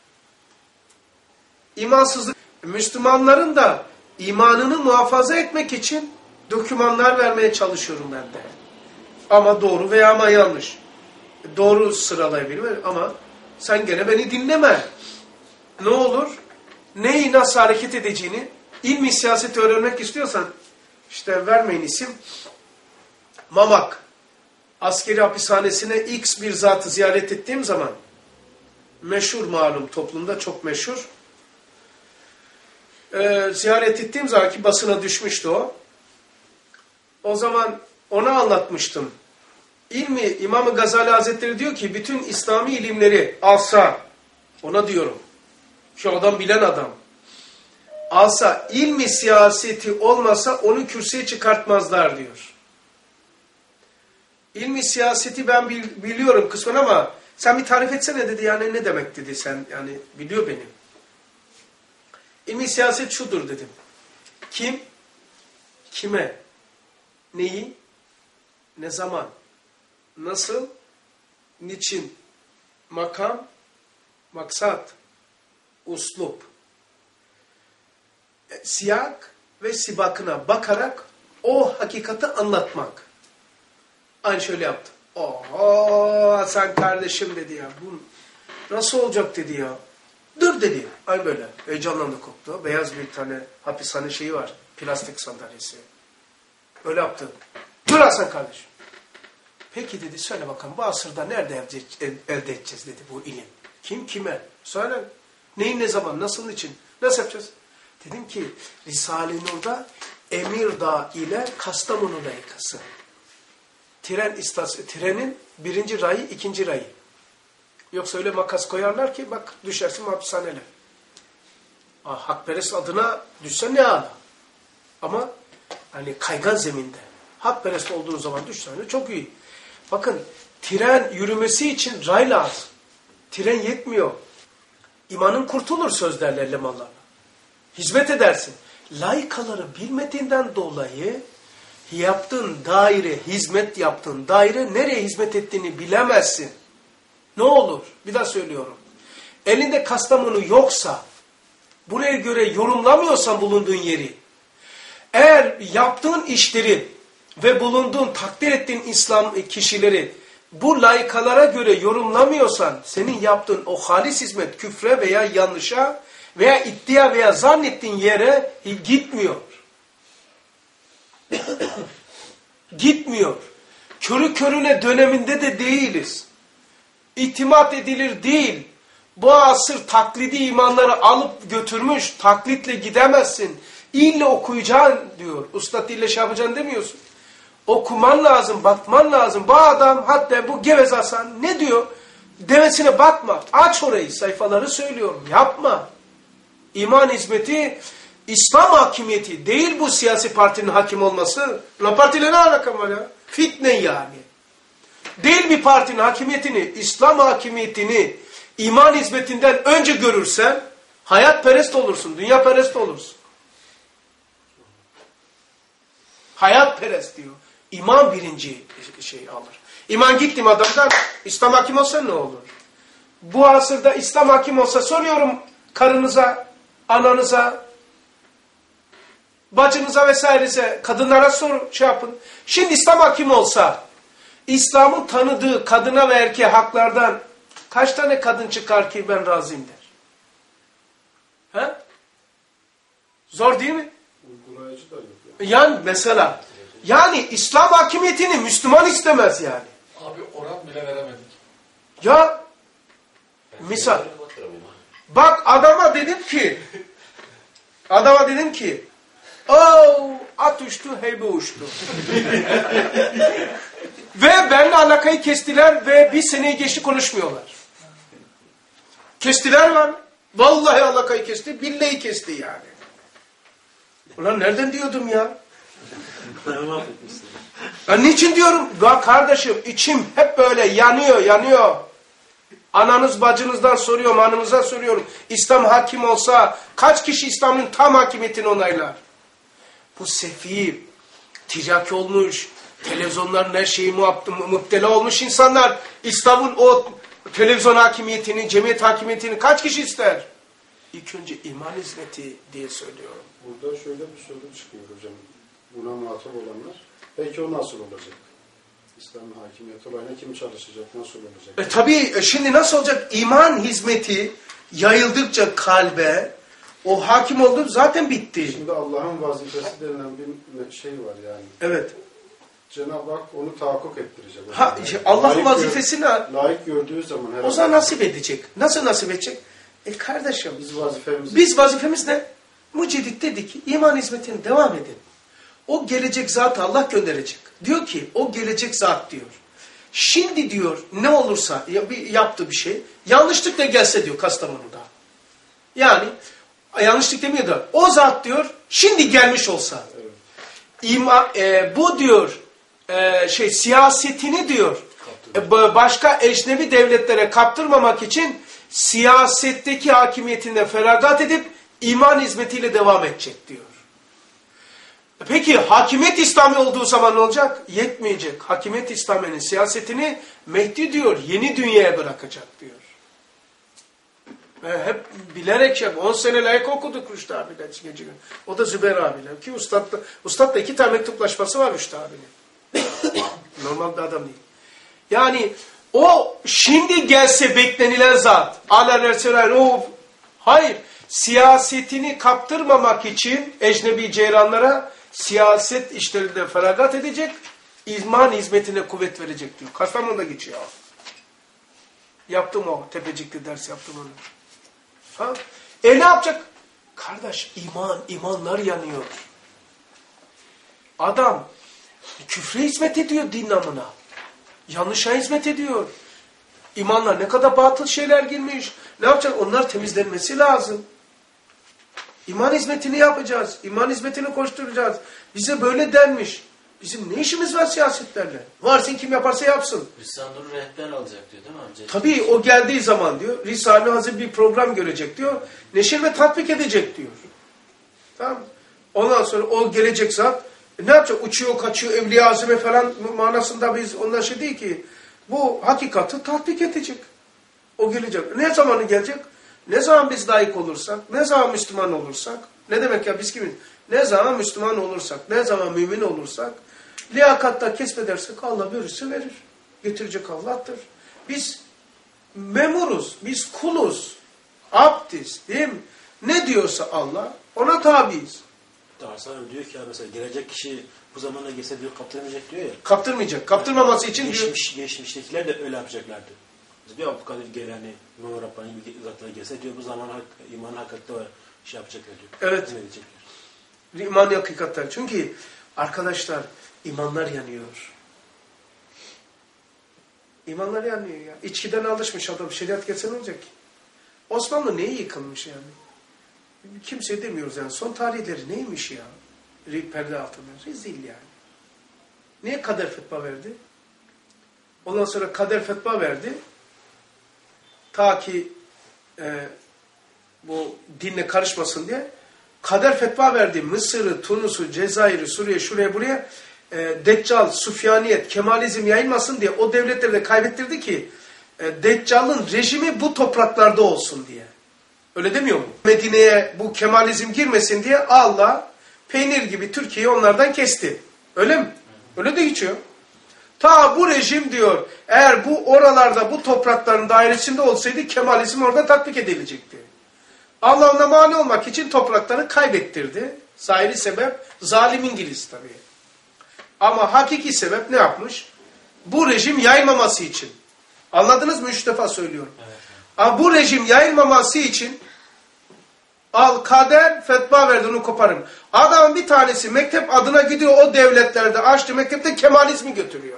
İmansızlık, Müslümanların da imanını muhafaza etmek için dokümanlar vermeye çalışıyorum ben de. Ama doğru veya ama yanlış. Doğru sıralayabilirim ama sen gene beni dinleme. Ne olur? Neyi nasıl hareket edeceğini, ilmi siyaseti öğrenmek istiyorsan, işte vermeyin isim, Mamak askeri hapishanesine X bir zatı ziyaret ettiğim zaman, meşhur malum toplumda çok meşhur, Ee, ziyaret ettiğim zaman ki basına düşmüştü o. O zaman ona anlatmıştım. İlmi İmam-ı Gazali Hazretleri diyor ki bütün İslami ilimleri alsa, ona diyorum, şu adam bilen adam, alsa ilmi siyaseti olmasa onu kürsüye çıkartmazlar diyor. İlmi siyaseti ben bil, biliyorum kısmen ama sen bir tarif etsene dedi, yani ne demek dedi, sen yani biliyor benim. İlmi siyaset şudur dedim. Kim, kime, neyi, ne zaman, nasıl, niçin, makam, maksat, uslup, siyak ve sibakına bakarak o hakikati anlatmak. Aynı şöyle yaptı. Oho sen kardeşim dedi ya. Bu nasıl olacak dedi ya. Dur dedi. Ay böyle. Heyecanlandı koptu. Beyaz bir tane hapishane şeyi var. Plastik sandalyesi. Öyle yaptı. Dur Hasan kardeşim. Peki dedi söyle bakalım bu asırda nerede elde edeceğiz dedi bu ilim. Kim kime? Söyle. Neyin ne zaman? Nasıl için? Nasıl yapacağız? Dedim ki Risale-i Nur'da Emirdağ ile Kastamonu layıkası. Tren istasyonu, trenin birinci rayı, ikinci rayı. Yoksa öyle makas koyarlar ki bak düşersin hapishanele. Ah, hakperest adına düşsen ne ala. Ama hani kaygan zeminde. Hakperest olduğu zaman düşsen çok iyi. Bakın tren yürümesi için ray lazım. Tren yetmiyor. İmanın kurtulur sözlerle lemanlarla. Hizmet edersin. Layıkaları bilmediğinden dolayı yaptığın daire, hizmet yaptığın daire nereye hizmet ettiğini bilemezsin. Ne olur? Bir daha söylüyorum. Elinde Kastamonu yoksa, buraya göre yorumlamıyorsan bulunduğun yeri, eğer yaptığın işleri ve bulunduğun, takdir ettiğin İslam kişileri bu layıkalara göre yorumlamıyorsan, senin yaptığın o halis hizmet küfre veya yanlışa veya iddia veya zannettiğin yere gitmiyor. Gitmiyor. Körü körüne döneminde de değiliz. İtimat edilir değil. Bu asır taklidi imanları alıp götürmüş. Taklitle gidemezsin. İlle okuyacaksın diyor. Ustad ille şey yapacaksın demiyorsun. Okuman lazım, bakman lazım. Bu adam hatta bu Gevez Hasan ne diyor? Devesine bakma. Aç orayı, sayfaları söylüyorum. Yapma. İman hizmeti, İslam hakimiyeti değil bu siyasi partinin hakim olması. La partiyle ne alakam var ya? Fitne yani. Değil bir partinin hakimiyetini, İslam hakimiyetini iman hizmetinden önce görürsen hayatperest olursun, dünyaperest olursun. Hayatperest diyor. İman birinci şey alır. İman gittim adamdan, İslam hakim olsa ne olur? Bu asırda İslam hakim olsa soruyorum karınıza, ananıza, bacınıza vesairese, kadınlara sor, şey yapın. Şimdi İslam hakim olsa, İslam'ın tanıdığı kadına ve erkeğe haklardan kaç tane kadın çıkar ki ben razıyım der? He? Zor değil mi? Uygulayıcı da yok. Yani mesela, yani İslam hakimiyetini Müslüman istemez yani. Abi oran bile veremedik. Ya, misal, bak adama dedim ki, adama dedim ki, oh, at uçtu, heybe uçtu. Ve benimle alakayı kestiler ve bir seneyi geçti konuşmuyorlar. Kestiler lan. Vallahi alakayı kesti, billahi kesti yani. Ulan nereden diyordum ya? Ya niçin diyorum? Ya kardeşim içim hep böyle yanıyor, yanıyor. Ananız bacınızdan soruyorum, anınıza soruyorum. İslam hakim olsa kaç kişi İslam'ın tam hakimiyetini onaylar? Bu sefi, tiraki olmuş, televizyonların her şeyi muhtela olmuş insanlar İslam'ın o televizyon hakimiyetini, cemiyet hakimiyetini kaç kişi ister? İlk önce iman hizmeti diye söylüyorum. Burada şöyle bir soru çıkıyor hocam. Buna muhatap olanlar. Peki o nasıl olacak? İslam hakimiyeti olayına kim çalışacak? Nasıl olacak? E tabii şimdi nasıl olacak? İman hizmeti yayıldıkça kalbe o hakim oldu zaten bitti. Şimdi Allah'ın vazifesi denilen bir şey var yani. Evet. Cenab-ı Hak onu tahakkuk ettirecek. Ha, işte Allah'ın vazifesini layık gördüğü zaman herhalde. O zaman nasip edecek. Nasıl nasip edecek? E kardeşim biz vazifemiz biz vazifemiz ne? Mucedid dedi ki iman hizmetine devam edin. O gelecek zatı Allah gönderecek. Diyor ki o gelecek zat diyor. Şimdi diyor ne olursa yaptığı bir şey yanlışlık da gelse diyor Kastamonu'da. Yani yanlışlık demiyor da o zat diyor şimdi gelmiş olsa. Evet. İma, e, bu diyor e, şey siyasetini diyor e, başka ecnebi devletlere kaptırmamak için siyasetteki hakimiyetinden feragat edip iman hizmetiyle devam edecek diyor. Peki hakimiyet İslami olduğu zaman ne olacak? Yetmeyecek. Hakimiyet İslami'nin siyasetini Mehdi diyor yeni dünyaya bırakacak diyor. Ve hep bilerek şey on sene layık okuduk Rüştü abiyle gece gün. O da Zübeyir abiyle. Ki Ustad'la, Ustad'la iki tane mektuplaşması var Rüştü abiyle. Normal bir adam değil. Yani o şimdi gelse beklenilen zat. O hayır. Siyasetini kaptırmamak için ecnebi ceyranlara siyaset işlerinden feragat edecek, iman hizmetine kuvvet verecek diyor. Kastamonu'da geçiyor. Yaptım o. Tepecik'te ders yaptım onu. Ha? E ne yapacak? Kardeş iman, imanlar yanıyor. Adam küfre hizmet ediyor din namına. Yanlışa hizmet ediyor. İmanlar ne kadar batıl şeyler girmiş. Ne yapacak? Onlar temizlenmesi lazım. İman hizmetini yapacağız. İman hizmetini koşturacağız. Bize böyle denmiş. Bizim ne işimiz var siyasetlerle? Varsın kim yaparsa yapsın. Risale-i rehber alacak diyor değil mi amca? Tabii o geldiği zaman diyor. Risale-i Hazır bir program görecek diyor. Neşir ve tatbik edecek diyor. Tamam. Ondan sonra o gelecek zat e ne yapacak? Uçuyor, kaçıyor, Evliya Azime falan manasında biz onlar şey değil ki. Bu hakikati tatbik edecek. O gelecek. Ne zamanı gelecek? Ne zaman biz layık olursak, ne zaman Müslüman olursak, ne demek ya biz kimiz? Ne zaman Müslüman olursak, ne zaman mümin olursak, liyakatta kesbedersek Allah verirse verir. Getirecek Allah'tır. Biz memuruz, biz kuluz, abdiz değil mi? Ne diyorsa Allah, ona tabiiz. Darsan diyor ki ya mesela gelecek kişi bu zamana gelse diyor kaptırmayacak diyor ya. Kaptırmayacak. Kaptırmaması için Geçmiş, diyor. Geçmiştekiler de öyle yapacaklardı. Diyor Abdülkadir Geylani, Muhammed Rabbani gibi zatlara gelse diyor bu zaman hak, iman hakikatte var. Şey yapacaklar diyor. Evet. İman hakikatler. Çünkü arkadaşlar imanlar yanıyor. İmanlar yanıyor ya. İçkiden alışmış adam. Şeriat gelse ne olacak ki? Osmanlı neye yıkılmış yani? Kimse demiyoruz yani. Son tarihleri neymiş ya? Perde altında. Rezil yani. Niye kader fetva verdi? Ondan sonra kader fetva verdi. Ta ki e, bu dinle karışmasın diye kader fetva verdi. Mısır'ı, Tunus'u, Cezayir'i, Suriye, şuraya buraya e, Deccal, Süfyaniyet, Kemalizm yayılmasın diye o devletleri de kaybettirdi ki e, Deccal'ın rejimi bu topraklarda olsun diye. Öyle demiyor mu? Medine'ye bu Kemalizm girmesin diye Allah peynir gibi Türkiye'yi onlardan kesti. Öyle mi? Öyle de geçiyor. Ta bu rejim diyor, eğer bu oralarda, bu toprakların dairesinde olsaydı Kemalizm orada tatbik edilecekti. Allah ona mani olmak için toprakları kaybettirdi. Zahiri sebep zalim İngiliz tabii. Ama hakiki sebep ne yapmış? Bu rejim yayılmaması için. Anladınız mı? Üç defa söylüyorum. Evet. Ama bu rejim yayılmaması için al kader fetva verdi onu koparım. Adamın bir tanesi mektep adına gidiyor o devletlerde açtı mektepte Kemalizmi götürüyor.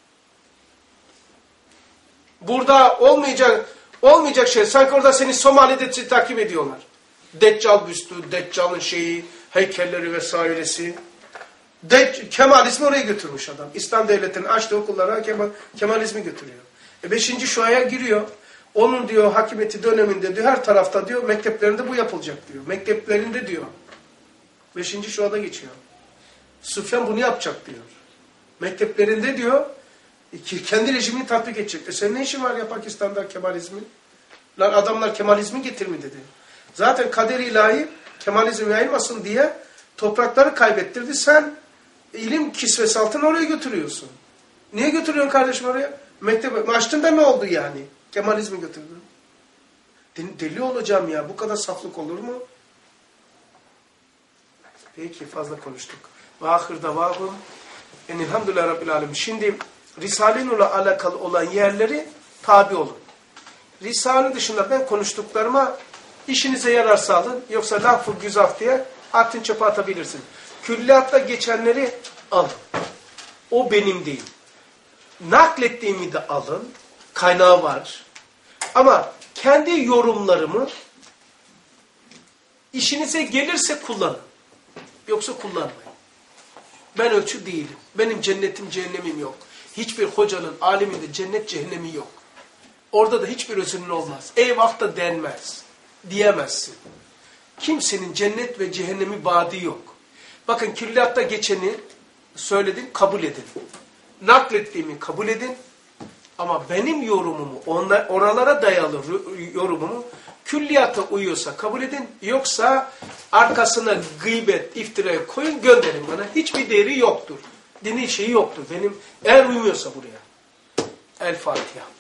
Burada olmayacak olmayacak şey sanki orada seni Somali'de takip ediyorlar. Deccal büstü, Deccal'ın şeyi, heykelleri vesairesi. De Kemalizmi oraya götürmüş adam. İslam devletinin açtığı okullara Kemal, Kemalizmi götürüyor. E beşinci şuaya giriyor. Onun diyor hakimiyeti döneminde diyor her tarafta diyor mekteplerinde bu yapılacak diyor. Mekteplerinde diyor. Beşinci şuada geçiyor. Süfyan bunu yapacak diyor. Mekteplerinde diyor kendi rejimini tatbik edecek. E senin ne işin var ya Pakistan'da Kemalizmi? Lan adamlar Kemalizmi getirme dedi. Zaten kader ilahi Kemalizm yayılmasın diye toprakları kaybettirdi. Sen ilim kisvesi altına oraya götürüyorsun. Niye götürüyorsun kardeşim oraya? Mektep açtın da ne oldu yani? Kemalizmi götürdün. Deli olacağım ya. Bu kadar saflık olur mu? Peki fazla konuştuk. Ve ahir davahum enilhamdülillah Rabbil Alemin. Şimdi Risale-i Nur'la alakalı olan yerleri tabi olun. Risale dışında ben konuştuklarıma işinize yarar sağlayın. Yoksa laf-ı güzaf diye atın çöpe atabilirsin. Külliyatta geçenleri alın. O benim değil. Naklettiğimi de alın. Kaynağı var. Ama kendi yorumlarımı işinize gelirse kullanın. Yoksa kullanmayın. Ben ölçü değilim. Benim cennetim cehennemim yok. Hiçbir hocanın, alimin de cennet cehennemi yok. Orada da hiçbir özünün olmaz. Eyvah da denmez. Diyemezsin. Kimsenin cennet ve cehennemi vaadi yok. Bakın külliyatta geçeni söyledim, kabul edin. Naklettiğimi kabul edin. Ama benim yorumumu, onlar, oralara dayalı yorumumu külliyata uyuyorsa kabul edin. Yoksa arkasına gıybet, iftiraya koyun gönderin bana. Hiçbir değeri yoktur. Dini şeyi yoktur. Benim eğer uymuyorsa buraya. El Fatiha.